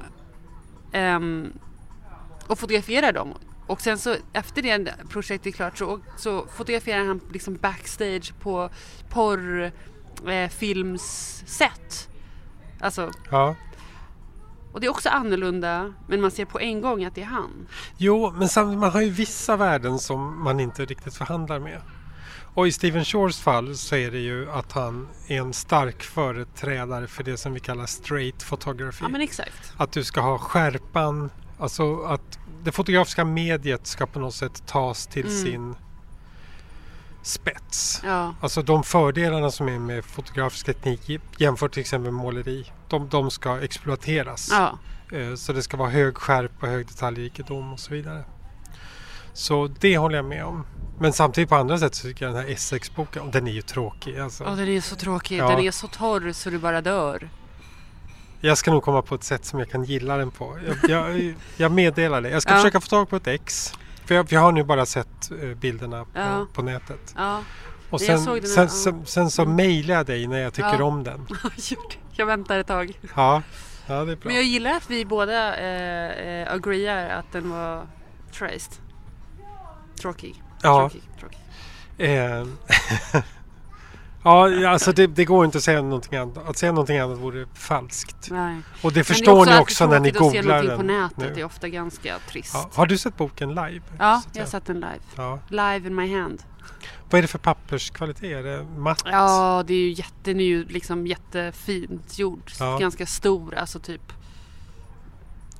um, och fotograferar dem. Och sen så efter det projektet är klart så, så fotograferar han liksom backstage på porr Eh, filmssätt. Alltså, Ja. och det är också annorlunda, men man ser på en gång att det är han. Jo, men samtidigt, man har ju vissa värden som man inte riktigt förhandlar med. Och i Stephen Shores fall så är det ju att han är en stark företrädare för det som vi kallar straight photography. Ja, men exakt. Att du ska ha skärpan, alltså att det fotografiska mediet ska på något sätt tas till Mm. sin spets. Ja, Alltså de fördelarna som är med fotografisk teknik jämfört till exempel med måleri, de, de ska exploateras. ja, Eh, Så det ska vara hög skärpa, hög detaljrikedom och så vidare. Så det håller jag med om. Men samtidigt på andra sätt så tycker jag den här Essex-boken, den är ju tråkig. Alltså. och den är så tråkig. Ja. Den är så torr så du bara dör. Jag ska nog komma på ett sätt som jag kan gilla den på. Jag, jag, jag meddelar det. Jag ska Ja. försöka få tag på ett ex. För jag, för jag har nu bara sett eh, bilderna på, Ja. på nätet. Ja, Och Jag sen, såg den här, sen, ja. sen, sen så mejlar jag dig när jag tycker Ja. om den. jag väntar ett tag. Ja, ja det är bra. Men jag gillar att vi båda eh, eh, agreear att den var traced. Tråkig. Ja. Tråkig, tråkig. Eh, ja, alltså det, det går inte att säga någonting annat. Att säga någonting annat vore falskt. Nej. Och det Men förstår det ni är också när ni alltid tråkigt googlar att se den. någonting på nätet. nu. Det är ofta ganska trist. Ja, har du sett boken live? Ja, Så att jag har säga. sett den live. Ja. Live in my hand. Vad är det för papperskvalitet? Är det matt? Ja, det är ju jätte, den är ju liksom jättefint gjord. Ja. Ganska stor, alltså typ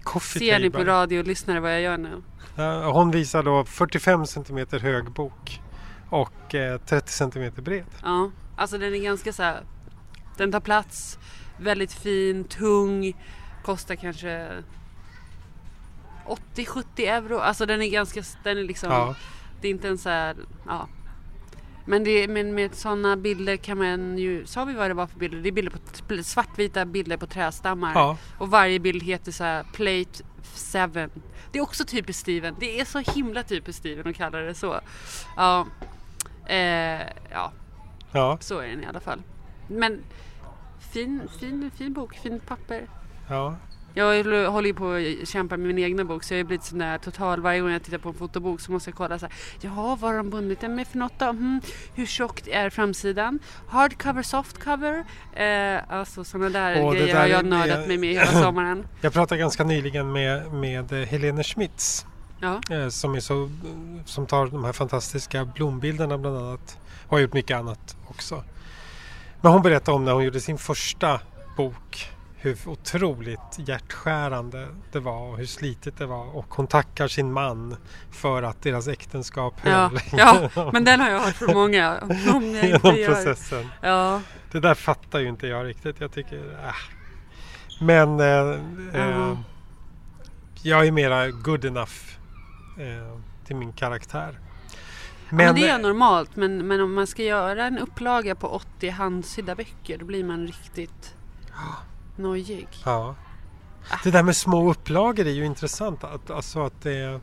Coffee Ser ni table. på radio och lyssnar vad jag gör nu? Ja, hon visar då fyrtiofem centimeter hög bok och eh, trettio centimeter bred. Ja, alltså den är ganska så här, den tar plats, väldigt fin, tung, kostar kanske åttio till sjuttio euro. Alltså den är ganska, den är liksom, Ja. det är inte en så här, ja. Men, det, men med sådana bilder kan man ju, sa vi vad det var för bilder? Det är bilder på, svartvita bilder på trästammar. Ja. Och varje bild heter så här Plate seven. Det är också typiskt Steven. Det är så himla typiskt Steven att kalla det så. Ja, eh, ja. Ja. Så är den i alla fall. Men fin, fin, fin bok, fint papper. Ja. Jag håller ju på att kämpa med min egna bok, så jag har blivit sån där total. Varje gång jag tittar på en fotobok så måste jag kolla så här, ja, vad har de bundit den med för något då? Mm, hur tjockt är framsidan? Hardcover, softcover? Eh, alltså sådana där Och det grejer där har jag är- nördat mig med hela sommaren. Jag pratade ganska nyligen med, med Helene Schmitz Ja, eh, som, är så, som tar de här fantastiska blombilderna bland annat. Och har gjort mycket annat också. Men hon berättade om när hon gjorde sin första bok. Hur otroligt hjärtskärande det var och hur slitigt det var. Och hon tackar sin man för att deras äktenskap ja, höll ja, men den har jag hört från många. Om jag inte genom gör- processen. Ja, Det där fattar ju inte jag riktigt. Jag tycker... Äh. Men eh, eh, Ja. jag är mera good enough eh, till min karaktär. men, men det är normalt. Men, men om man ska göra en upplaga på åttio handsydda böcker, då blir man riktigt nojig. Ja. Det där med små upplagor är ju intressant. Att, alltså att det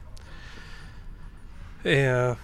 är... Eh,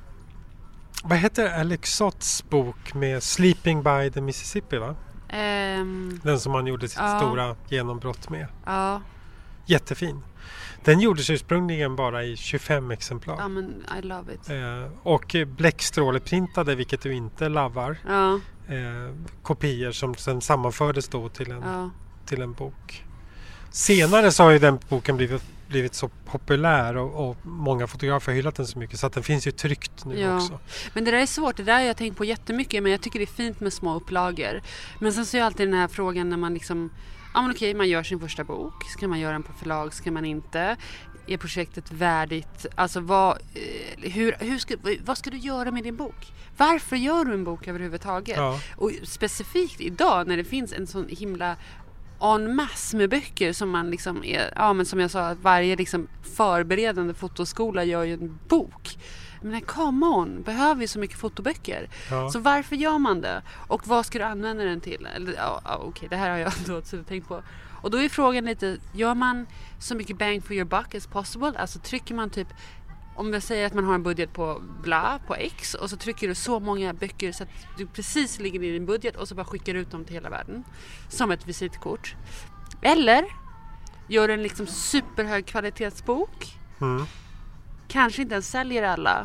vad heter Alex Sotts bok med Sleeping by the Mississippi, va? Ehm, Den som han gjorde sitt Ja. stora genombrott med. ja, Jättefin. Den gjordes ursprungligen bara i tjugofem exemplar. ja, men I love it. Eh, och bläckstråleprintade, vilket du inte lavar. Ja, Eh, kopior som sen sammanfördes då till en, ja. till en bok. Senare så har ju den boken blivit, blivit så populär och, och många fotografer har hyllat den så mycket så att den finns ju tryckt nu Ja. också. Men det där är svårt, det där har jag tänkt på jättemycket, men jag tycker det är fint med små upplagor. Men sen så är jag alltid den här frågan när man liksom, ja men okej, man gör sin första bok, ska man göra den på förlag, ska man inte? Är projektet värdigt? Alltså vad, eh, hur, hur ska, vad ska du göra med din bok? Varför gör du en bok överhuvudtaget? Ja. Och specifikt idag när det finns en sån himla en masse med böcker som man liksom är, ja men som jag sa, att varje liksom förberedande fotoskola gör ju en bok. Men come on, behöver vi så mycket fotoböcker? Ja. Så varför gör man det? Och vad ska du använda den till? Eller, ja, ja, okej, det här har jag då tänkt på. Och då är frågan lite, gör man så mycket bang for your buck as possible? Alltså trycker man typ, om vi säger att man har en budget på bla, på X, och så trycker du så många böcker så att du precis ligger i din budget och så bara skickar ut dem till hela världen. Som ett visitkort. Eller gör en liksom superhög kvalitetsbok. Mm. Kanske inte ens säljer alla,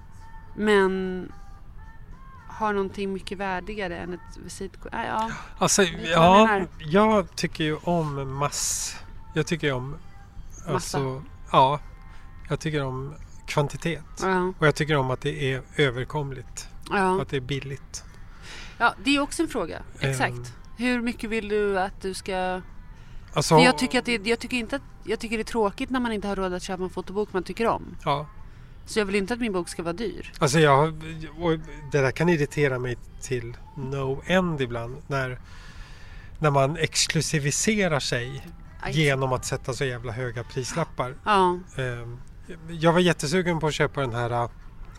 men har någonting mycket värdigare än ett visitkort. Ja, ja. Alltså, vad jag ja, menar. jag tycker ju om mass. Jag tycker om Massa. alltså, ja, jag tycker om kvantitet. Ja, Och jag tycker om att det är överkomligt. ja. Att det är billigt. ja, det är också en fråga. Exakt. Ehm. Hur mycket vill du att du ska... Alltså, För jag tycker att det, jag tycker inte att, jag tycker det är tråkigt när man inte har råd att köpa en fotobok man tycker om. ja. Så jag vill inte att min bok ska vara dyr. Alltså jag, och det där kan irritera mig till no end ibland när, när man exklusiviserar sig Aj. genom att sätta så jävla höga prislappar. Ja, Ehm, Jag var jättesugen på att köpa den här,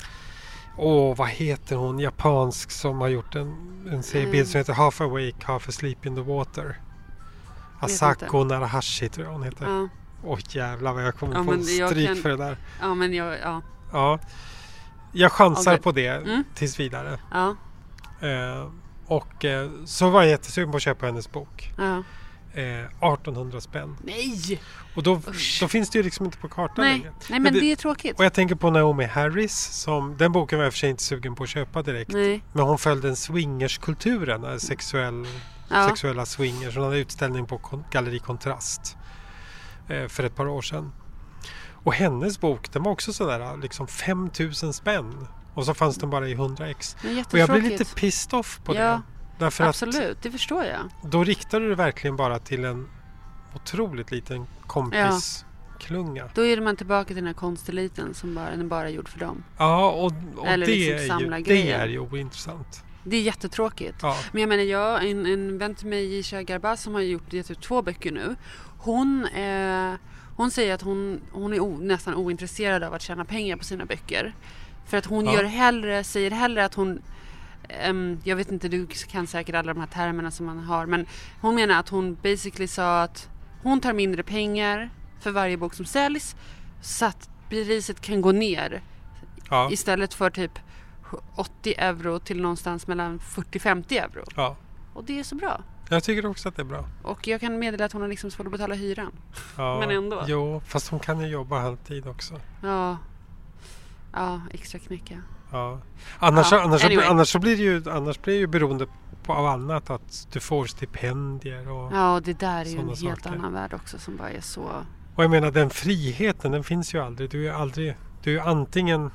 åh vad heter hon, japansk som har gjort en, en seriebild Mm. som heter Half Awake, Half Asleep in the Water. Asako Narahashi tror jag hon heter. ja, Åh jävlar vad jag kommer Ja, få men jag stryk kan- för det där. ja, men jag, ja, Ja. Jag chansar Okej. på det Mm. tills vidare. ja, Eh, och eh, så var jag jättesugen på att köpa hennes bok. ja. Eh, artonhundra spänn. Nej! Och då, Usch. då finns det ju liksom inte på kartan Nej, längre. nej men det- det är tråkigt. Och jag tänker på Naomi Harris. Som, den boken var jag för sig inte sugen på att köpa direkt. Nej, Men hon följde en swingerskulturen. eh, Sexuell, ja, Sexuella swingers. Hon hade utställning på kon- Galleri Kontrast. Eh, för ett par år sedan. Och hennes bok, den var också sådär liksom fem tusen spänn. Och så fanns den bara i hundra ex. det är Och jag jättetråkigt. blev lite pissed off på Ja, det. Därför absolut, det förstår jag. att då riktar du det verkligen bara till en otroligt liten kompisklunga. Då är man tillbaka till den här konsteliten som bara, den bara är gjord för dem. Ja, och, och Eller det, liksom är ju, samla det grejer. är ju ointressant. Det är jättetråkigt. Ja. Men jag menar, jag, en, en vän till mig, Isha Garbaz, som har gjort gett ut två böcker nu. Hon, eh, hon säger att hon, hon är o, nästan ointresserad av att tjäna pengar på sina böcker. För att hon Ja. gör hellre, säger hellre att hon... Um, jag vet inte, du kan säkert alla de här termerna som man har. Men hon menar att hon basically sa att hon tar mindre pengar för varje bok som säljs. Så att priset kan gå ner. Ja. Istället för typ åttio euro till någonstans mellan fyrtio till femtio euro. Ja. Och det är så bra. Jag tycker också att det är bra. Och jag kan meddela att hon har liksom svårt att betala hyran. Ja. Men ändå. Jo, fast hon kan ju jobba halvtid också. Ja. Ja, extra knäcka. Ja. Annars, Ja, annars, anyway. annars så blir det ju, annars blir det ju beroende på, av annat, att du får stipendier och, Ja, det där är ju en sådana helt saker. annan värld också som bara är så... och jag menar, den friheten, den finns ju aldrig. Du är aldrig, du är antingen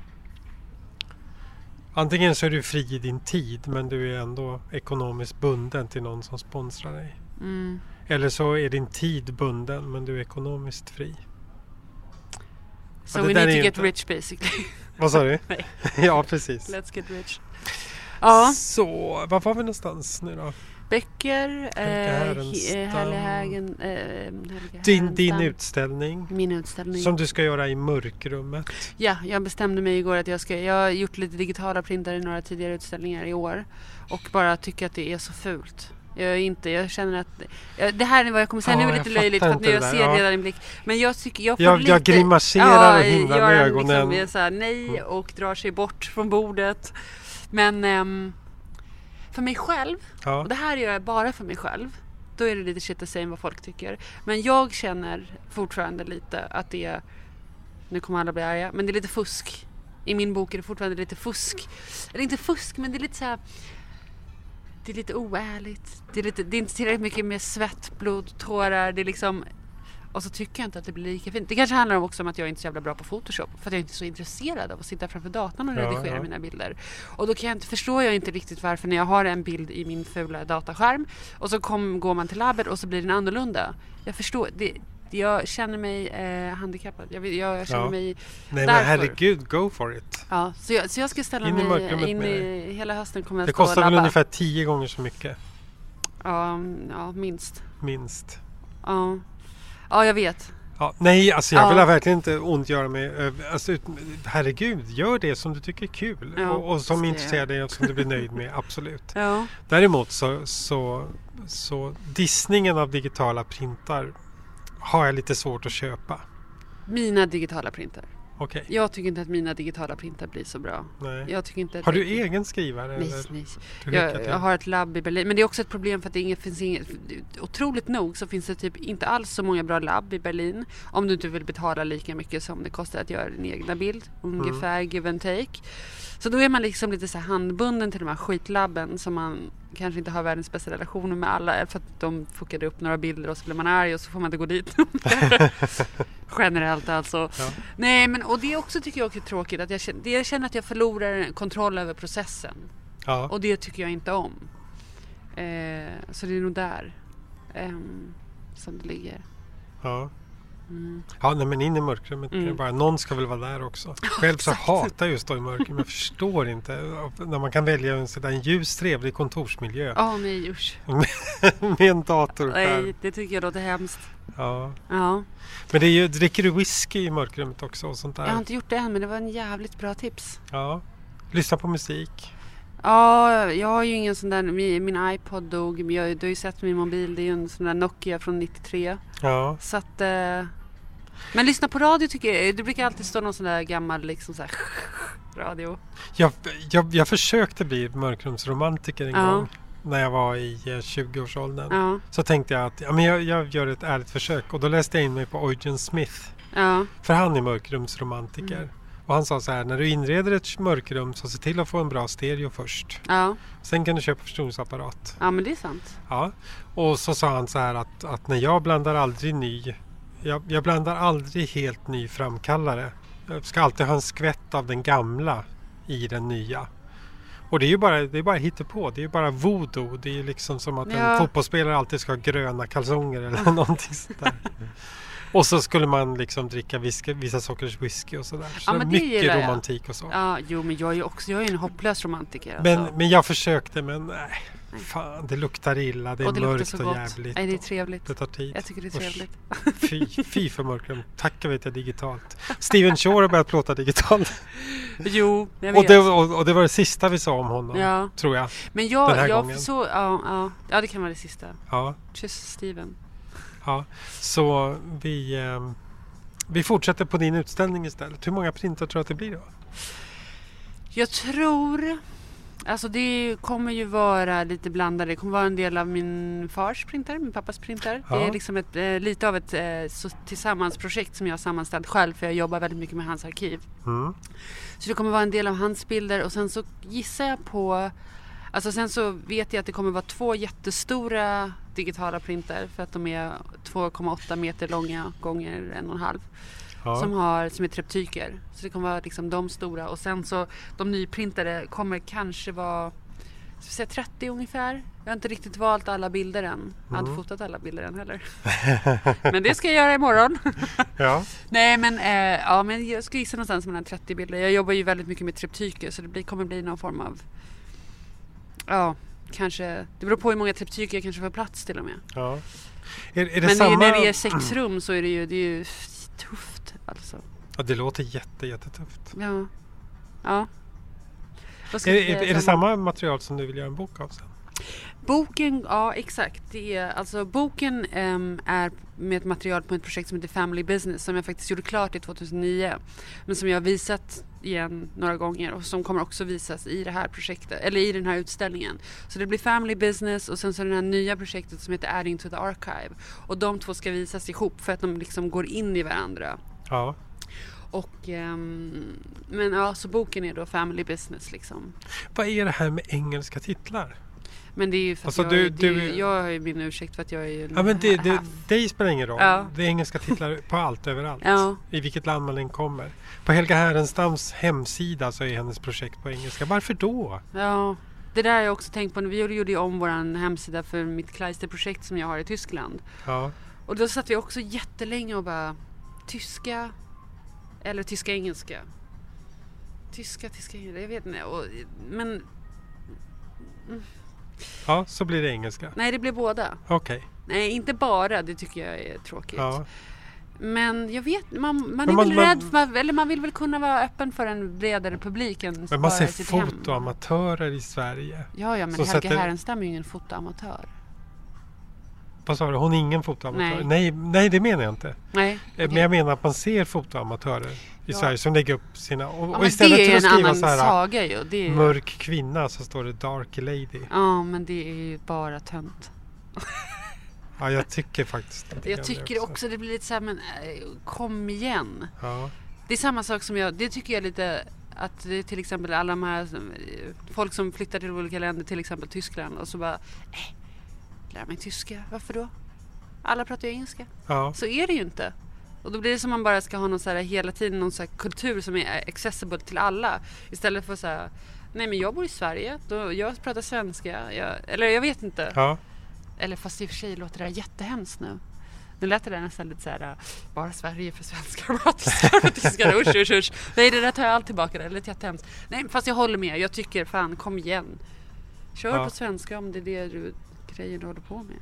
antingen så är du fri i din tid, men du är ändå ekonomiskt bunden till någon som sponsrar dig. Mm. Eller så är din tid bunden, men du är ekonomiskt fri. So Ja, det we där need to är get inte- rich basically. Vad sa du? Nej. Ja, precis. Let's get rich. Ja, Så, var var vi någonstans nu då? böcker, eh, Härenstam. he- Härlighägen, eh, Härliga Din, din Härenstam. utställning. Min utställning. Som du ska göra i mörkrummet. Ja, jag bestämde mig igår att jag ska, jag har gjort lite digitala printar i några tidigare utställningar i år. Och bara tycker att det är så fult. Jag är inte, jag känner att jag, det här är vad jag kommer säga Ja, nu är jag lite löjligt fattar för att nu inte jag det ser där, ja. redan en blick. Men jag tycker jag får Jag, lite... jag grimaserar och himlar gör med en ögonen. Liksom, är så här, nej och drar sig bort från bordet. Men ehm, för mig själv, Ja. och det här gör jag bara för mig själv, då är det lite shit att säga vad folk tycker. Men jag känner fortfarande lite att det är, nu kommer alla bli arga, men det är lite fusk. I min bok är det fortfarande lite fusk. Eller inte fusk, men det är lite så här, det är lite oärligt. Det är, lite, det är inte tillräckligt mycket med svett, blod, tårar. Det är liksom... Och så tycker jag inte att det blir lika fint. Det kanske handlar om också om att jag inte är så jävla bra på Photoshop. För att jag inte är så intresserad av att sitta framför datorn och Ja, redigera ja. mina bilder. Och då kan jag inte, förstår jag inte riktigt varför när jag har en bild i min fula dataskärm och så kom, går man till labbet och så blir den annorlunda. Jag förstår, det, jag känner mig eh, handikappad. Jag, vill- jag, jag känner Ja. mig Nej, men därför. herregud, go for it. Ja, så jag, så jag ska ställa In i mig mörkrummet in med i hela hösten kommer jag Det stå och kostar väl labba. ungefär tio gånger så mycket. Ja, ja, minst. Minst. Ja. Ja, jag vet. Ja, nej, alltså jag Ja. vill ha verkligen inte ont göra med... Alltså, herregud, gör det som du tycker är kul. Ja, och, och som det- intresserar dig och som du blir nöjd med, absolut. Ja. Däremot så, så, så dissningen av digitala printar har jag lite svårt att köpa. Mina digitala printar. Okej, Jag tycker inte att mina digitala printar blir så bra. nej. Jag tycker inte att Har det- du egen skrivare? Nej, eller? nej. Du skickar Jag, till? jag har ett labb i Berlin. Men det är också ett problem för att det inget, finns inget... Otroligt nog så finns det typ inte alls så många bra labb i Berlin. Om du inte vill betala lika mycket som det kostar att göra din egna bild. Ungefär Mm. give and take. Så då är man liksom lite så här handbunden till de här skitlabben som man kanske inte har världens bästa relationer med alla. För att de fuckade upp några bilder och så blir man arg och så får man inte gå dit. Generellt alltså. Ja. Nej, men och det också tycker jag också är tråkigt. Att jag, känner, det- jag känner att jag förlorar kontroll över processen. Ja. Och det tycker jag inte om. Eh, så det är nog där ehm, som det ligger. Ja. Mm. Ja, nej, men in i mörkrummet. Mm. Mm. Bara, någon ska väl vara där också. Själv så hatar jag just att stå i mörker. Men jag förstår inte. När man kan välja en sådär en ljus, trevlig kontorsmiljö. Åh nej, usch. Med en dator. Nej, det tycker jag låter hemskt. Ja. Ja. Men det är ju, dricker du whisky i mörkrummet också och sånt där? Jag har inte gjort det än, men det var en jävligt bra tips. Ja. Lyssna på musik. Ja, jag har ju ingen sån där, min, min iPod dog, men jag, du har ju sett min mobil, det är ju en sån där Nokia från nittiotre. Ja. Så att, eh, men lyssna på radio tycker jag, det brukar alltid stå någon sån där gammal liksom så här radio. Jag, jag, jag försökte bli mörkrumsromantiker en Ja. gång. När jag var i eh, tjugoårsåldern. Ja, Så tänkte jag att ja, men jag, jag gör ett ärligt försök. Och då läste jag in mig på Eugen Smith. ja, För han är mörkrumsromantiker. Mm. Och han sa så här, när du inreder ett mörkrum så se till att få en bra stereo först. ja, Sen kan du köpa förstoringsapparat. ja, men det är sant. Ja. Och så sa han så här att, att när jag blandar aldrig ny, jag, jag blandar aldrig helt ny framkallare. Jag ska alltid ha en skvätt av den gamla i den nya. Och det är ju bara, det är bara hittepå. Det är ju bara voodoo. Det är ju liksom som att Ja. en fotbollsspelare alltid ska ha gröna kalsonger eller någonting sånt där. Och så skulle man liksom dricka whisky, vissa sorters whisky och sådär. Så Ja, men det mycket gillar jag. romantik och så. Ja, jo, men jag är ju också jag är en hopplös romantiker. Men, Alltså. men jag försökte, men nej. Fan, det luktar illa. Det är Och det luktar mörkt så och gott. jävligt. Nej, det är och trevligt. Det tar tid. Jag tycker det är Usch. trevligt. Fy, fy för mörkrum. Tack vet jag digitalt. Steven Shore har börjat plåta digitalt. Jo, jag Och vet. det, och, och det var det sista vi sa om honom, Ja. tror jag. Men jag, den här jag gången. så, ja, ja, ja, det kan vara det sista. Ja, Tjus, Steven. ja. Så vi, eh, vi fortsätter på din utställning istället. Hur många printar tror du att det blir då? Jag tror... Alltså det kommer ju vara lite blandade. Det kommer vara en del av min fars printer, min pappas printer. Ja. Det är liksom ett, eh, lite av ett eh, så, tillsammansprojekt som jag har sammanställt själv. För jag jobbar väldigt mycket med hans arkiv. Mm. Så det kommer vara en del av hans bilder. Och sen så gissar jag på... Alltså sen så vet jag att det kommer vara två jättestora digitala printer. För att de är två komma åtta meter långa gånger en och en halv. Ja. Som, har, som är treptyker. Så det kommer vara liksom de stora. Och sen så de nyprintade kommer kanske vara ska vi säga trettio ungefär. Jag har inte riktigt valt alla bilder än. Jag har inte Mm. fotat alla bilder än heller. Men det ska jag göra imorgon. Ja. Nej men, eh, ja, men jag ska gissa någonstans mellan trettio bilder. Jag jobbar ju väldigt mycket med treptyker. Så det blir, kommer bli någon form av... Ja, kanske... Det beror på hur många treptyker jag kanske får plats till och med. Ja. Är, är det Men samma... när det är sex rum så är det ju, det är ju tufft alltså. Ja, det låter jätte, jättetufft. Ja. Ja. Vad ska Är, vi är, säga är det sen? samma material som du vill göra en bok av sen? Boken, ja exakt. Det är, alltså, boken ehm, är med ett material på ett projekt som heter Family Business som jag faktiskt gjorde klart i tjugohundranio. Men som jag har visat igen några gånger och som kommer också visas i det här projektet eller i den här utställningen. Så det blir Family Business och sen så det här nya projektet som heter Adding to the Archive. Och de två ska visas ihop för att de liksom går in i varandra. Ja. Och, ehm, men ja, så boken är då Family Business liksom. Vad är det här med engelska titlar? Men det är ju för att Alltså, jag, du- är- det är ju- du- jag har ju min ursäkt för att jag är ju... Ja, men det, det, det spelar ingen roll. Ja. Det är engelska titlar på allt, överallt. Ja. I vilket land man än kommer. På Helga Härenstams hemsida så är hennes projekt på engelska. Varför då? Ja, det där har jag också tänkt på. Vi gjorde ju om vår hemsida för mitt Kleister-projekt som jag har i Tyskland. Ja. Och då satt vi också jättelänge och bara tyska eller tyska-engelska. Tyska, tyska-engelska, jag vet inte. Och, men Ja, så blir det engelska. nej, det blev båda. Okej. Nej, inte bara. Det tycker jag är tråkigt. Ja. Men jag vet, man, man Men är man- väl man- rädd för, eller man vill väl kunna vara öppen för en bredare publik än Men bara man ser sitt hem. fotoamatörer i Sverige. Ja, ja, men som Helga sätter- Härenstam är ju ingen fotoamatör. Vad sa du? Hon är ingen fotoamatör? Nej. Nej, nej det menar jag inte. Nej, Eh, okej. Men jag menar att man ser fotoamatörer i Ja. Sverige som lägger upp sina... Och, Ja, och men istället det för är att en skriva annan så här saga ju. Det är... mörk kvinna så står det dark lady. Ja, men det är ju bara tönt. Ja, jag tycker faktiskt lite Jag grann tycker det också det blir lite så här, men äh, kom igen. Ja. Det är samma sak som jag, det tycker jag lite att det är till exempel alla de här som- folk som flyttar till olika länder, till exempel Tyskland och så bara, äh, lär mig tyska, varför då? Alla pratar ju engelska. Ja. Så är det ju inte. Och då blir det som man bara ska ha någon så här, hela tiden någon så här kultur som är accessible till alla. Istället för så här, nej men jag bor i Sverige, då, jag pratar svenska. Jag, eller jag vet inte. Ja. Eller fast i och för sig låter det här jättehemskt nu. Nu lät det där nästan lite så här, bara Sverige för svenskar, bara tyskar för tyskar. Usch, usch, usch. Nej, det där tar jag allt tillbaka. Det lät jättehemskt. Nej, fast jag håller med. Jag tycker, fan, kom igen. Kör Ja. på svenska om det är det du, grejen du håller på med.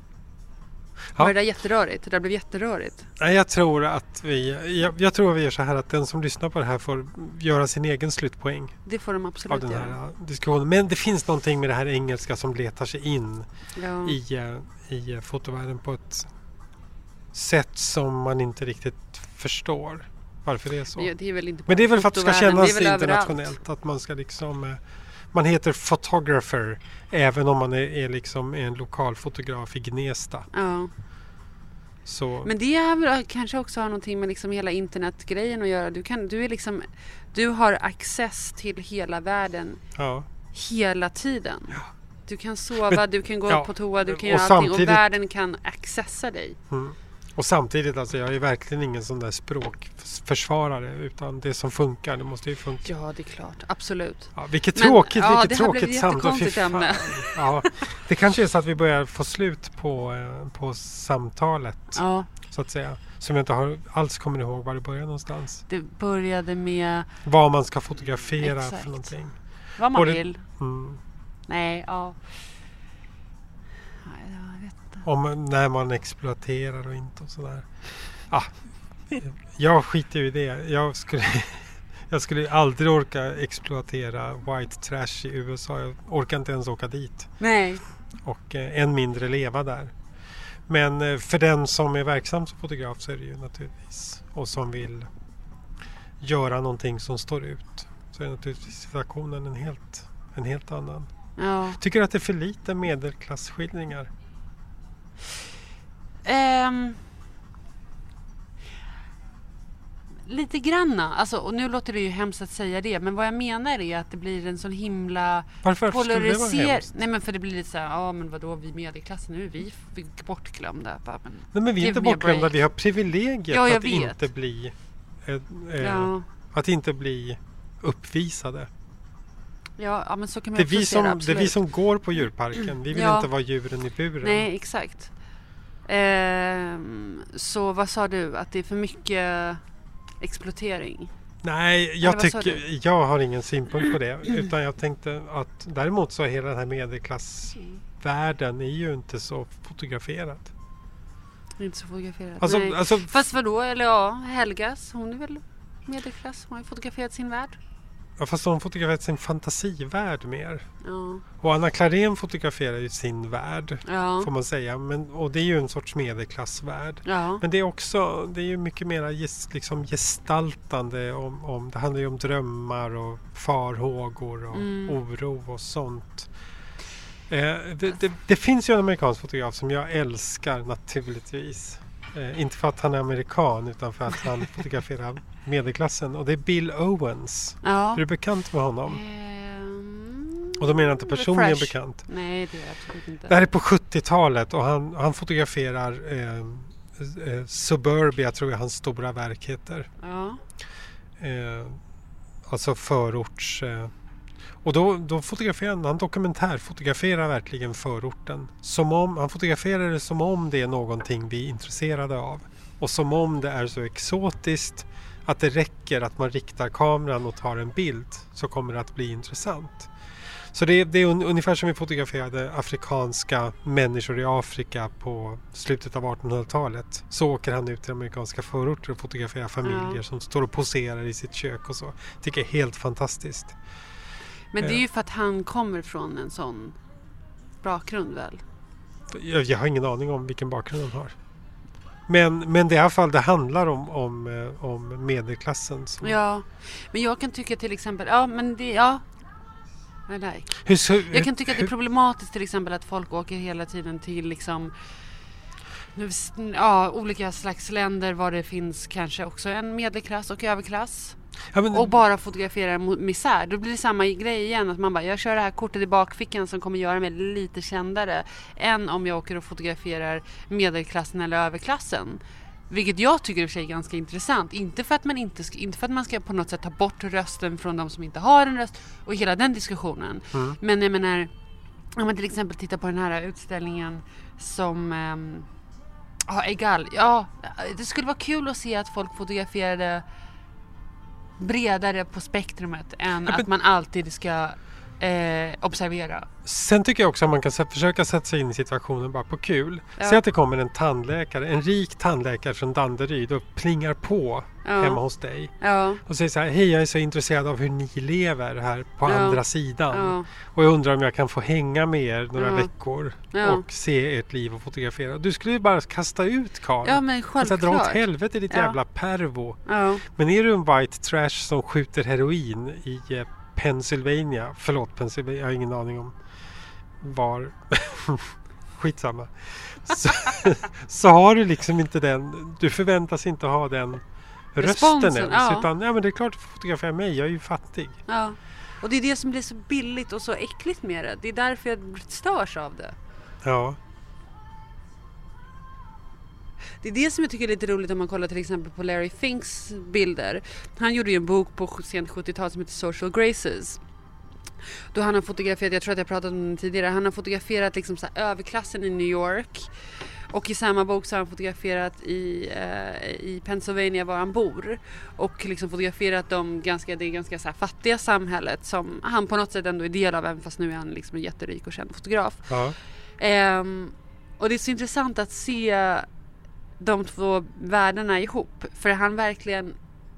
Ja. Var det där jätterörigt? Det där blev jätterörigt. Nej, jag tror att vi... Jag, jag tror att vi gör så här att den som lyssnar på det här får göra sin egen slutpoäng Det får de av absolut den här göra. uh, diskussionen. Men det finns någonting med det här engelska som letar sig in Ja. i, uh, i uh, fotovärlden på ett sätt som man inte riktigt förstår varför det är så. Men det är väl inte Men det är väl för att det ska fotovärlden, kännas det är väl överallt. internationellt. Att man ska liksom... eh, Man heter photographer även om man är, är liksom en lokal fotograf i Gnesta. Ja. Så, Men det är väl, kanske också har någonting med liksom hela internetgrejen att göra. Du, kan, du, är liksom, du har access till hela världen ja. hela tiden. Du kan sova, Men- du kan gå ja, på toa, du kan och göra allting samtidigt- och världen kan accessa dig. Mm. Och samtidigt, alltså, jag är verkligen ingen sån där språkförsvarare, utan det som funkar, det måste ju funka. Ja, det är klart. Absolut. Ja, vilket tråkigt, Men, ja, vilket det tråkigt samtal. Fy fan. ämne. Ja, det kanske är så att vi börjar få slut på, eh, på samtalet, Ja. så att säga. Som jag inte har, alls kommer ihåg var det började någonstans. Det började med... Vad man ska fotografera Exakt. för någonting. Vad man Och det- vill. Mm. Nej, ja. Nej, jag vet inte. Om när man exploaterar och inte och sådär. Ah, jag skiter ju i det. Jag skulle, jag skulle aldrig orka exploatera white trash i U S A. Jag orkar inte ens åka dit. Nej. Och eh, än mindre leva där. Men eh, för den som är verksam som fotograf så är det ju naturligtvis. Och som vill göra någonting som står ut. Så är naturligtvis situationen en helt, en helt annan. Ja. Tycker du att det är för lite medelklassskildringar? Ehm, lite granna. Alltså, och nu låter det ju hemskt att säga det. Men vad jag menar är att det blir en sån himla Varför skulle det vara polariser- hemskt? Nej, men för det blir lite så här, ja men vadå, vi medelklassen, nu är vi f- bortglömda. Bara, men, Nej, men vi är give inte me a bortglömda. break. Vi har privilegiet Ja, jag att vet. inte bli eh, eh, ja, att inte bli uppvisade. ja, ja, men så kan man Det är, också vi se det, som, det är absolut. vi som går på djurparken. Vi vill Ja. inte vara djuren i buren. Nej, exakt. Ehm, så vad sa du? Att det är för mycket exploatering? Nej, Eller jag vad sa tycker jag har ingen synpunkt på det. Utan jag tänkte att däremot så är hela den här medelklassvärlden är ju inte så fotograferad. Inte så fotograferat. Alltså, Nej. alltså, Fast vadå? Eller ja, Helgas, hon är väl medelklass. Hon har ju fotograferat sin värld. ja, fast de fotograferat sin fantasivärld mer. Ja, Och Anna Klarén fotograferar ju sin värld, ja, får man säga. Men, och det är ju en sorts medelklassvärld. ja. Men det är också, det är ju mycket mer gest, liksom gestaltande om, om, det handlar ju om drömmar och farhågor och Mm. oro och sånt. Eh, det, det, det finns ju en amerikansk fotograf som jag älskar naturligtvis. Eh, inte för att han är amerikan utan för att han fotograferar medelklassen. Och det är Bill Owens. ja. Är du bekant med honom? Ehm, Och då menar jag inte personligen refresh. bekant. Nej, det är jag absolut inte. Det här är på sjuttiotalet och han, han fotograferar eh, eh, Suburbia, tror jag hans stora verk heter. Ja, Eh, alltså förorts... Eh, och då, då fotograferar han, han dokumentärfotograferar verkligen förorten. Som om, han fotograferar det som om det är någonting vi är intresserade av. Och som om det är så exotiskt att det räcker att man riktar kameran och tar en bild så kommer det att bli intressant. Så det, det är un, ungefär som vi fotograferade afrikanska människor i Afrika på slutet av artonhundratalet. Så åker han ut till amerikanska förorter och fotograferar familjer Ja. som står och poserar i sitt kök och så. Tycker jag är helt fantastiskt. men det är ju för att han kommer från en sån bakgrund väl? Jag, jag har ingen aning om vilken bakgrund han har. Men, men det är i alla fall, det handlar om, om, eh, om medelklassen. Som, Ja, men jag kan tycka till exempel, ja men det, ja. I like. hur, hur, Jag kan tycka att det är hur- problematiskt till exempel att folk åker hela tiden till liksom nu- ja, olika slags länder var det finns kanske också en medelklass och överklass ja, men, och bara fotograferar mo- misär. Då blir det samma grej igen att man bara, jag kör det här kortet i bakfickan som kommer göra mig lite kändare än om jag åker och fotograferar medelklassen eller överklassen. Vilket jag tycker i och för sig är ganska intressant. Inte för att man inte ska, inte för att man ska på något sätt ta bort rösten från de som inte har en röst och hela den diskussionen. Mm. Men jag menar, om man till exempel tittar på den här utställningen som ehm, ja, egal. Ja, det skulle vara kul att se att folk fotograferade bredare på spektrumet än Ja, men- att man alltid ska eh, observera. Sen tycker jag också att man kan se, försöka sätta sig in i situationen bara på kul. Ja. Säg att det kommer en tandläkare, en rik tandläkare från Danderyd och plingar på Ja. hemma hos dig. Ja, Och säger så här, hej jag är så intresserad av hur ni lever här på Ja. andra sidan. ja, Och jag undrar om jag kan få hänga med er några Ja. veckor Ja. och se ert liv och fotografera. Du skulle ju bara kasta ut Karl. ja men Alltså, dra åt självklart. helvete ditt Ja. jävla pervo. Ja, Men är du en white trash som skjuter heroin i eh, Pennsylvania, förlåt Pennsylvania, jag har ingen aning om var, skitsamma. Så, så har du liksom inte den, du förväntas inte ha den rösten Responsen, ens. ja. Utan ja men det är klart att du får fotografera mig, jag är ju fattig. ja. Och det är det som blir så billigt och så äckligt med det. Det är därför jag störs av det. Ja. det är det som jag tycker är lite roligt om man kollar till exempel på Larry Finks bilder. Han gjorde ju en bok på sent sjuttiotal som heter Social Graces. Då han har fotograferat, jag tror att jag pratat om det tidigare, han har fotograferat liksom så här överklassen i New York. Och i samma bok så har han fotograferat i, eh, i Pennsylvania var han bor. Och liksom fotograferat de ganska, det ganska så här fattiga samhället som han på något sätt ändå är del av, även fast nu är han liksom en jätterik och känd fotograf. Ja. Um, och det är så intressant att se de två världarna ihop. För han verkligen...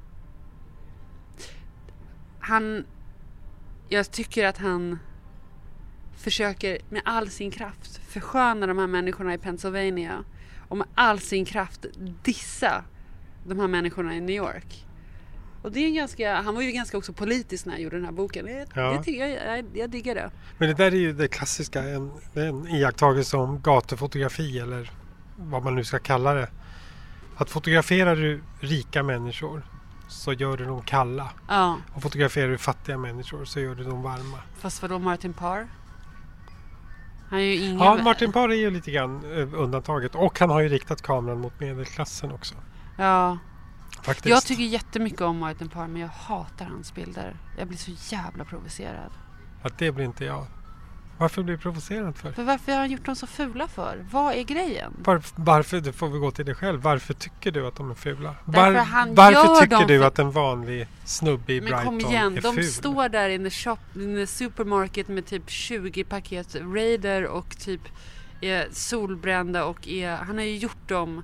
Han... Jag tycker att han försöker med all sin kraft försköna de här människorna i Pennsylvania. Och med all sin kraft dissa de här människorna i New York. Och det är en ganska... Han var ju ganska också politisk när jag gjorde den här boken. Det, Ja. det tycker jag, jag, jag diggar det. Men det där är ju det klassiska, en, en iakttagelse om gatufotografi eller vad man nu ska kalla det. Att fotograferar du rika människor så gör du dem kalla. Ja. Och fotograferar du fattiga människor så gör du dem varma. Fast vadå Martin Parr? Han är ju ingen... Ja, Martin Parr är ju lite grann eh, undantaget. Och han har ju riktat kameran mot medelklassen också. Ja. Faktiskt. Jag tycker jättemycket om Martin Parr, men jag hatar hans bilder. Jag blir så jävla provocerad. Att det blir inte jag. Varför blir du provocerad för? För varför har han gjort dem så fula för? Vad är grejen? Var, varför, det får vi gå till dig själv. Varför tycker du att de är fula? Därför han varför gör tycker dem du för- att en vanlig snubbe i Men Brighton kom igen, är de ful? står där in the shop, in the supermarket med typ tjugo paket Raider och typ är solbrända och är, han har ju gjort dem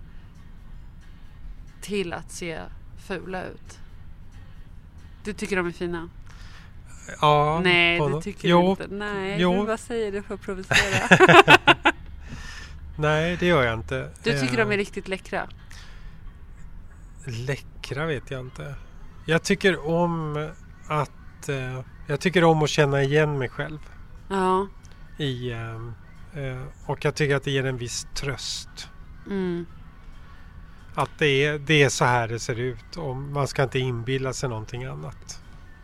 till att se fula ut. Du tycker de är fina? Ja, Nej, på det något- tycker jo, du inte. Nej, jo. du bara säger det för att provocera. Nej, det gör jag inte. Du tycker Eh, de är riktigt läckra? Läckra vet jag inte. Jag tycker om att eh, jag tycker om att känna igen mig själv Ja. i eh, eh, och jag tycker att det ger en viss tröst. Mm. Att det är, det är så här det ser ut och man ska inte inbilla sig någonting annat.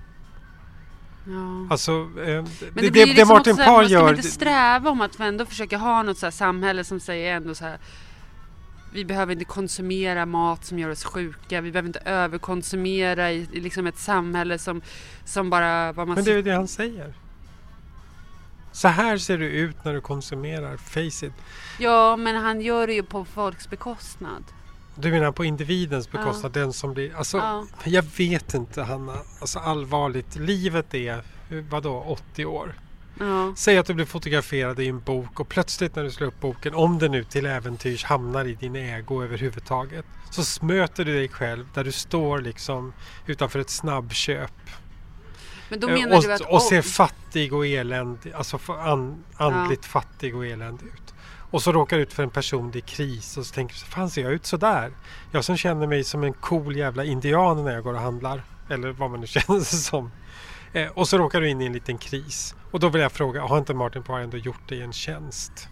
Ja. Alltså, eh, Men det, det, blir det, det liksom Martin också så här, Parr man ska gör... inte sträva om att ändå försöka ha något så här samhälle som säger ändå så här: vi behöver inte konsumera mat som gör oss sjuka, vi behöver inte överkonsumera i, i liksom ett samhälle som, som bara... Vad man Men det är ju det han säger. Så här ser du ut när du konsumerar, face it. Ja, men han gör det ju på folks bekostnad. Du menar på individens bekostnad, den som blir... Alltså, Ja. jag vet inte, Hanna. Alltså allvarligt, livet är, vadå, åttio år. Ja. Säg att du blir fotograferad i en bok och plötsligt när du slår upp boken, om det nu till äventyrs hamnar i din ägo överhuvudtaget, så möter du dig själv där du står liksom utanför ett snabbköp. Men då Eh, menar och, du att... och ser fattig och eländig, alltså fa- an, andligt Ja. fattig och eländig ut. Och så råkar ut för en personlig kris och så tänker du, fan ser jag ut så där? Jag som känner mig som en cool jävla indian när jag går och handlar. Eller vad man nu känner sig som. Eh, och så råkar du in i en liten kris. Och då vill jag fråga, har inte Martin Parr ändå gjort dig en tjänst?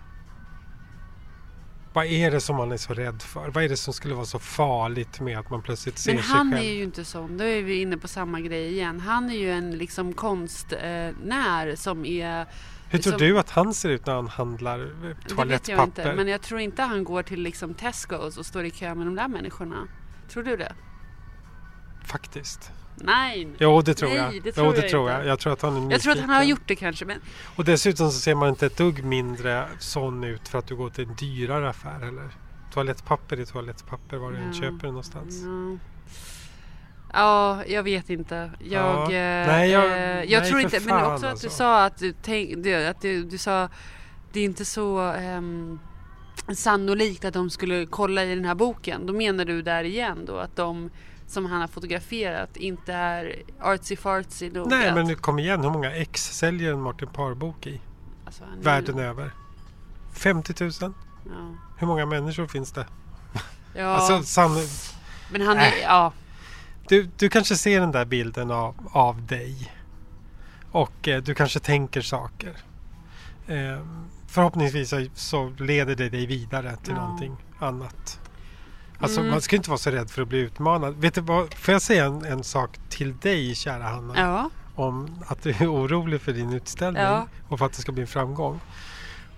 Vad är det som man är så rädd för? Vad är det som skulle vara så farligt med att man plötsligt ser Men sig han själv? är ju inte sån. Då är vi inne på samma grej igen. Han är ju en liksom konstnär eh, som är... Hur tror som, du att han ser ut när han handlar eh, Det vet jag toalettpapper? inte. Men jag tror inte han går till liksom Tesco's och står i kö med de där människorna. Tror du det? Faktiskt. Nej. Jo, det tror Nej, jag. det tror jo, det jag tror inte. jag. Jag tror att han är Jag tror att han har nyfiken. gjort det kanske. Men... Och dessutom så ser man inte ett dugg mindre sån ut för att du går till en dyrare affär eller toalettpapper är toalettpapper var du än Ja. köper det någonstans. Ja. Ja, jag vet inte. Jag, Ja. eh, Nej, jag- eh, jag nej, tror för inte. Men fan, också att alltså. du sa att du tänkte att du, du sa det är inte så ehm, sannolikt att de skulle kolla i den här boken. Då menar du där igen då att de som han har fotograferat inte är artsy fartsy nog. Nej, att, men nu kom igen. Hur många ex säljer en Martin Parr-bok i? alltså, han är- Världen över. femtio tusen? Ja. Hur många människor finns det? Ja, Alltså, san... men han är... Äh. Ja. du, du kanske ser den där bilden av, av dig. Och eh, du kanske tänker saker. Eh, förhoppningsvis så, så leder det dig vidare till Ja. någonting annat. Alltså Mm. man ska inte vara så rädd för att bli utmanad. Vet du vad, får jag säga en, en sak till dig, kära Hanna? Ja. Om att du är orolig för din utställning Ja. och för att det ska bli en framgång.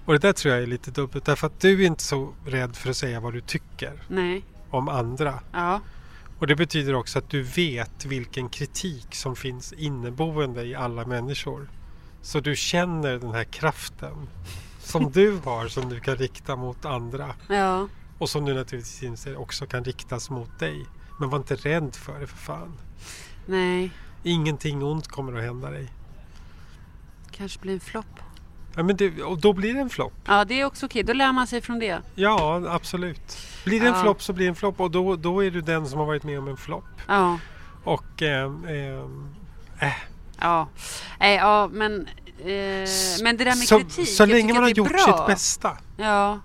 Och det där tror jag är lite dubbelt. Därför att du är inte så rädd för att säga vad du tycker Nej. om andra. Ja. Och det betyder också att du vet vilken kritik som finns inneboende i alla människor. Så du känner den här kraften som du har, som du kan rikta mot andra. Ja. Och som du naturligtvis inser också kan riktas mot dig. Men var inte rädd för det, för fan. Nej. Ingenting ont kommer att hända dig. Kanske blir en flopp. Ja, men det, och då blir det en flopp. Ja, det är också okej. Då lär man sig från det. Ja, absolut. Blir det en Ja. flopp så blir det en flopp. Och då, då är du den som har varit med om en flopp. Ja. Och eh, eh, Ja. Nej, ja, men... Eh, men det där med så, kritik... så jag länge tycker man har att det är gjort bra. sitt bästa, Ja.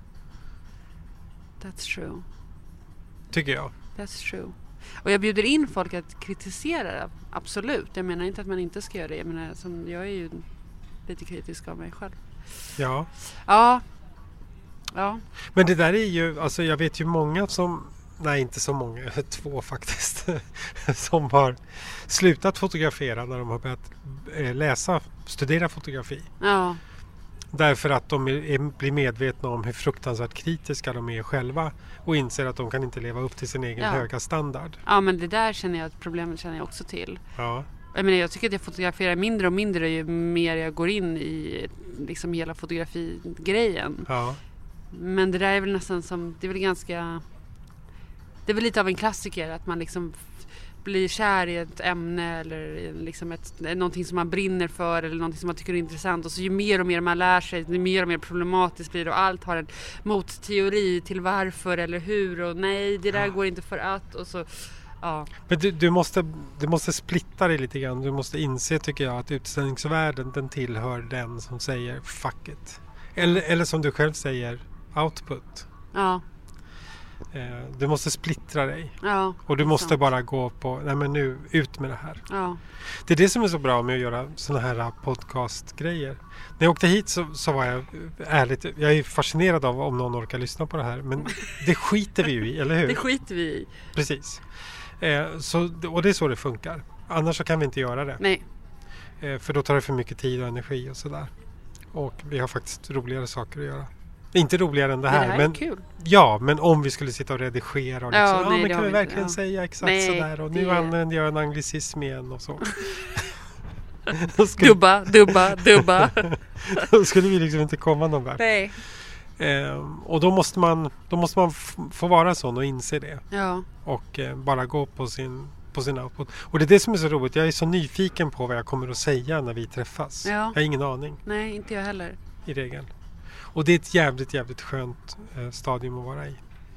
That's true. tycker jag. That's true. Och jag bjuder in folk att kritisera det. Absolut. Jag menar inte att man inte ska göra det. Jag menar, som, jag är ju lite kritisk av mig själv. Ja. Ja. Ja. Men det där är ju, alltså jag vet ju många som, nej inte så många, två faktiskt, som har slutat fotografera när de har börjat eh, läsa, studera fotografi. Ja. Därför att de är, är, blir medvetna om hur fruktansvärt kritiska de är själva och inser att de kan inte leva upp till sin egen Ja. höga standard. Ja, men det där känner jag att problemet känner jag också till. Ja. Jag menar, jag tycker att jag fotograferar mindre och mindre ju mer jag går in i liksom hela fotografigrejen. Ja. Men det där är väl nästan som, det är väl ganska, det är väl lite av en klassiker att man liksom f- blir kär i ett ämne eller i liksom ett, någonting som man brinner för eller någonting som man tycker är intressant, och så ju mer och mer man lär sig, ju mer och mer problematiskt blir det, och allt har en motteori till varför eller hur, och nej, det där Ja. går inte för att, och så, ja. Men du, du, måste, du måste splitta dig lite grann. Du måste inse, tycker jag, att utställningsvärlden, den tillhör den som säger fuck it. Eller, eller som du själv säger, output. Ja, Eh, du måste splittra dig. ja. Och du måste sant. bara gå på, nej men nu, ut med det här. Ja, Det är det som är så bra med att göra såna här podcastgrejer. När jag åkte hit så, så var jag ärligt, jag är fascinerad av om någon orkar lyssna på det här. Men det skiter vi ju i, eller hur? det skiter vi i. Precis. Eh, så, och det är så det funkar. Annars så kan vi inte göra det. Nej, Eh, för då tar det för mycket tid och energi och sådär. Och vi har faktiskt roligare saker att göra. Inte roligare än det det här. här men, är kul. Ja, men om vi skulle sitta och redigera och Ja, liksom, ja, nej, men det kan har vi vi verkligen inte, ja. säga exakt Nej, sådär, och nu det- använder jag en anglicism igen och så. då, skulle, Dubba, dubba, dubba. då skulle vi liksom inte komma någon vart. Nej. Eh, och då måste man, då måste man f- få vara sån och inse det. Ja, Och eh, bara gå på sin, på sin output. Och det är det som är så roligt. Jag är så nyfiken på vad jag kommer att säga när vi träffas. Ja. Jag har ingen aning nej, inte jag heller. i regel. Och det är ett jävligt, jävligt skönt eh, stadium att vara i.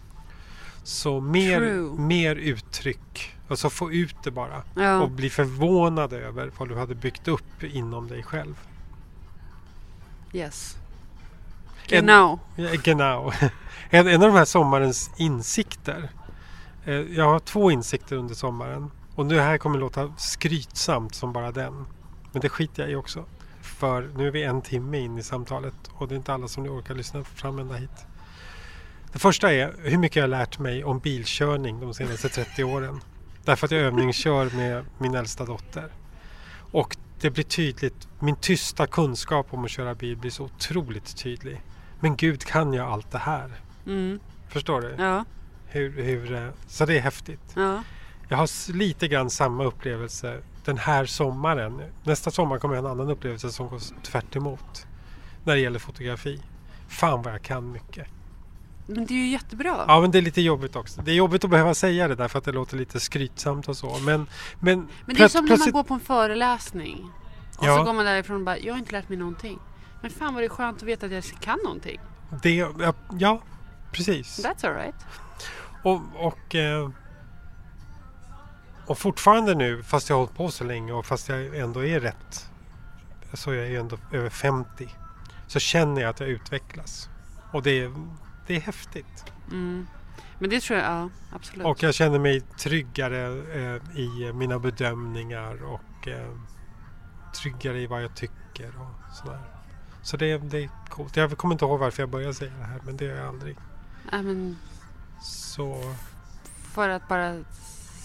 Så mer, True. mer uttryck. Alltså få ut det bara. Ja, Och bli förvånad över vad du hade byggt upp inom dig själv. yes. En- Genau. Ja, genau. en, en av de här sommarens insikter. Eh, jag har två insikter under sommaren. Och nu här kommer det låta skrytsamt som bara den. Men det skiter jag i också. För nu är vi en timme in i samtalet. Och det är inte alla som orkar lyssna fram ända hit. Det första är hur mycket jag har lärt mig om bilkörning de senaste trettio åren. Därför att jag övningskör med min äldsta dotter. Och det blir tydligt. Min tysta kunskap om att köra bil blir så otroligt tydlig. Men gud, kan jag allt det här? Mm. Förstår du? Ja, Hur, hur, eh, så det är häftigt. ja. Jag har s- lite grann samma upplevelse den här sommaren. Nästa sommar kommer jag ha en annan upplevelse som går s- tvärt emot. När det gäller fotografi. Fan vad jag kan mycket. Men det är ju jättebra. Ja, men det är lite jobbigt också. Det är jobbigt att behöva säga det där för att det låter lite skrytsamt och så. Men, men, Men det är plöts- som när man plötsligt- går på en föreläsning. Och Ja. så går man därifrån och bara, jag har inte lärt mig någonting. Men fan vad det är skönt att veta att jag kan någonting. det, ja, ja, precis. That's all right. Och, och, eh, och fortfarande nu, fast jag har hållit på så länge och fast jag ändå är rätt, så jag är ju ändå över femtio, så känner jag att jag utvecklas. Och det är, det är häftigt. Mm. Men det tror jag, ja, absolut. Och jag känner mig tryggare eh, i mina bedömningar och eh, tryggare i vad jag tycker och sådär. Så det, det är coolt. Jag kommer inte ihåg varför jag började säga det här, men det gör jag aldrig. Ja, men Så... för att bara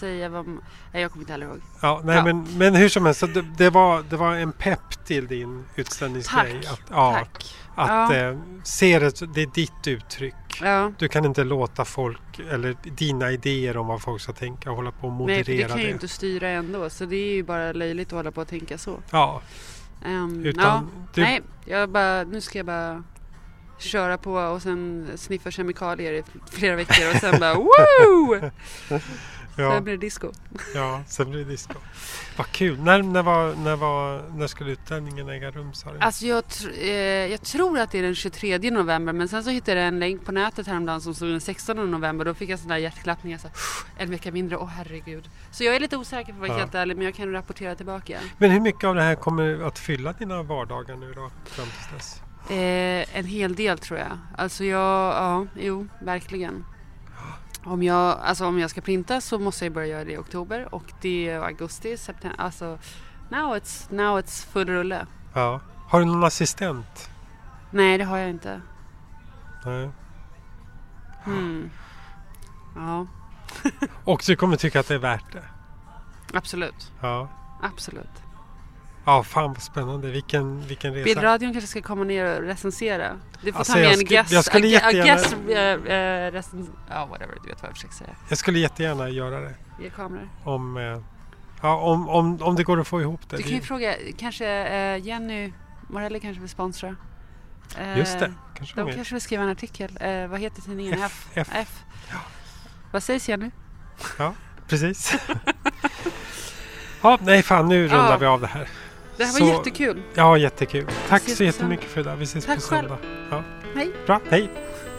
säga vad... Nej, jag kommer inte heller ihåg. Ja, nej, Ja. Men, men hur som helst, så det, det, var, det var en pepp till din utställningsgrej. Tack. Att, ja, Tack. att Ja. eh, se det, det är ditt uttryck. Ja. Du kan inte låta folk, eller dina idéer om vad folk ska tänka, hålla på och moderera Nej, för det kan det. ju inte styra ändå. Så det är ju bara löjligt att hålla på och tänka så. Ja, Um, utan ja. du, Nej, jag bara, nu ska jag bara köra på och sen sniffa kemikalier i flera veckor och sen bara woo! ja, Sen blir det disco. ja, sen blir det disco. Vad kul. När, när, var, när, var, när skulle utställningen äga rum, sa du? Alltså jag, tr- eh, jag tror att det är den tjugotredje november, men sen så hittade jag en länk på nätet häromdagen som stod den sextonde november. Då fick jag sådana där hjärtklappningar så här, en vecka mindre, åh herregud. Så jag är lite osäker på vad jag Ja. helt ärlig, men jag kan rapportera tillbaka. Men hur mycket av det här kommer att fylla dina vardagar nu då, fram tills dess? Eh, en hel del tror jag. Alltså jag, ja, jo, verkligen. Om jag, alltså om jag ska printa så måste jag börja göra det i oktober och det är augusti, september, alltså now it's, now it's full rulle. Ja. Har du någon assistent? Nej, det har jag inte. Nej. Hmm. Ja, Och du kommer tycka att det är värt det? absolut. Ja. Absolut. Ja, fan vad spännande. Vilken, vilken resa. Bildradion kanske ska komma ner och recensera. Du får Alltså, ta med jag en skulle- guest. jag skulle a- a jättegärna- guest uh, uh, recens- ja, whatever. Du vet vad jag försöker säga. Jag skulle jättegärna göra det. Ge kameror. Om, eh, ja, om, om, om det går att få ihop det. Du kan ju fråga, kanske uh, Jenny Morelli kanske vill sponsra. Uh, Just det. Kanske De mer. kanske vill skriva en artikel. Uh, vad heter tidningen? F. F. F. F. Ja. Vad sägs Jenny? Ja, precis. Ja, nej fan, nu rundar Ja. vi av det här. Det här var Så- jättekul. Ja, jättekul. Tack ses så på jättemycket för idag. Vi ses Tack på själv. söndag. Ja. Hej. Bra, hej.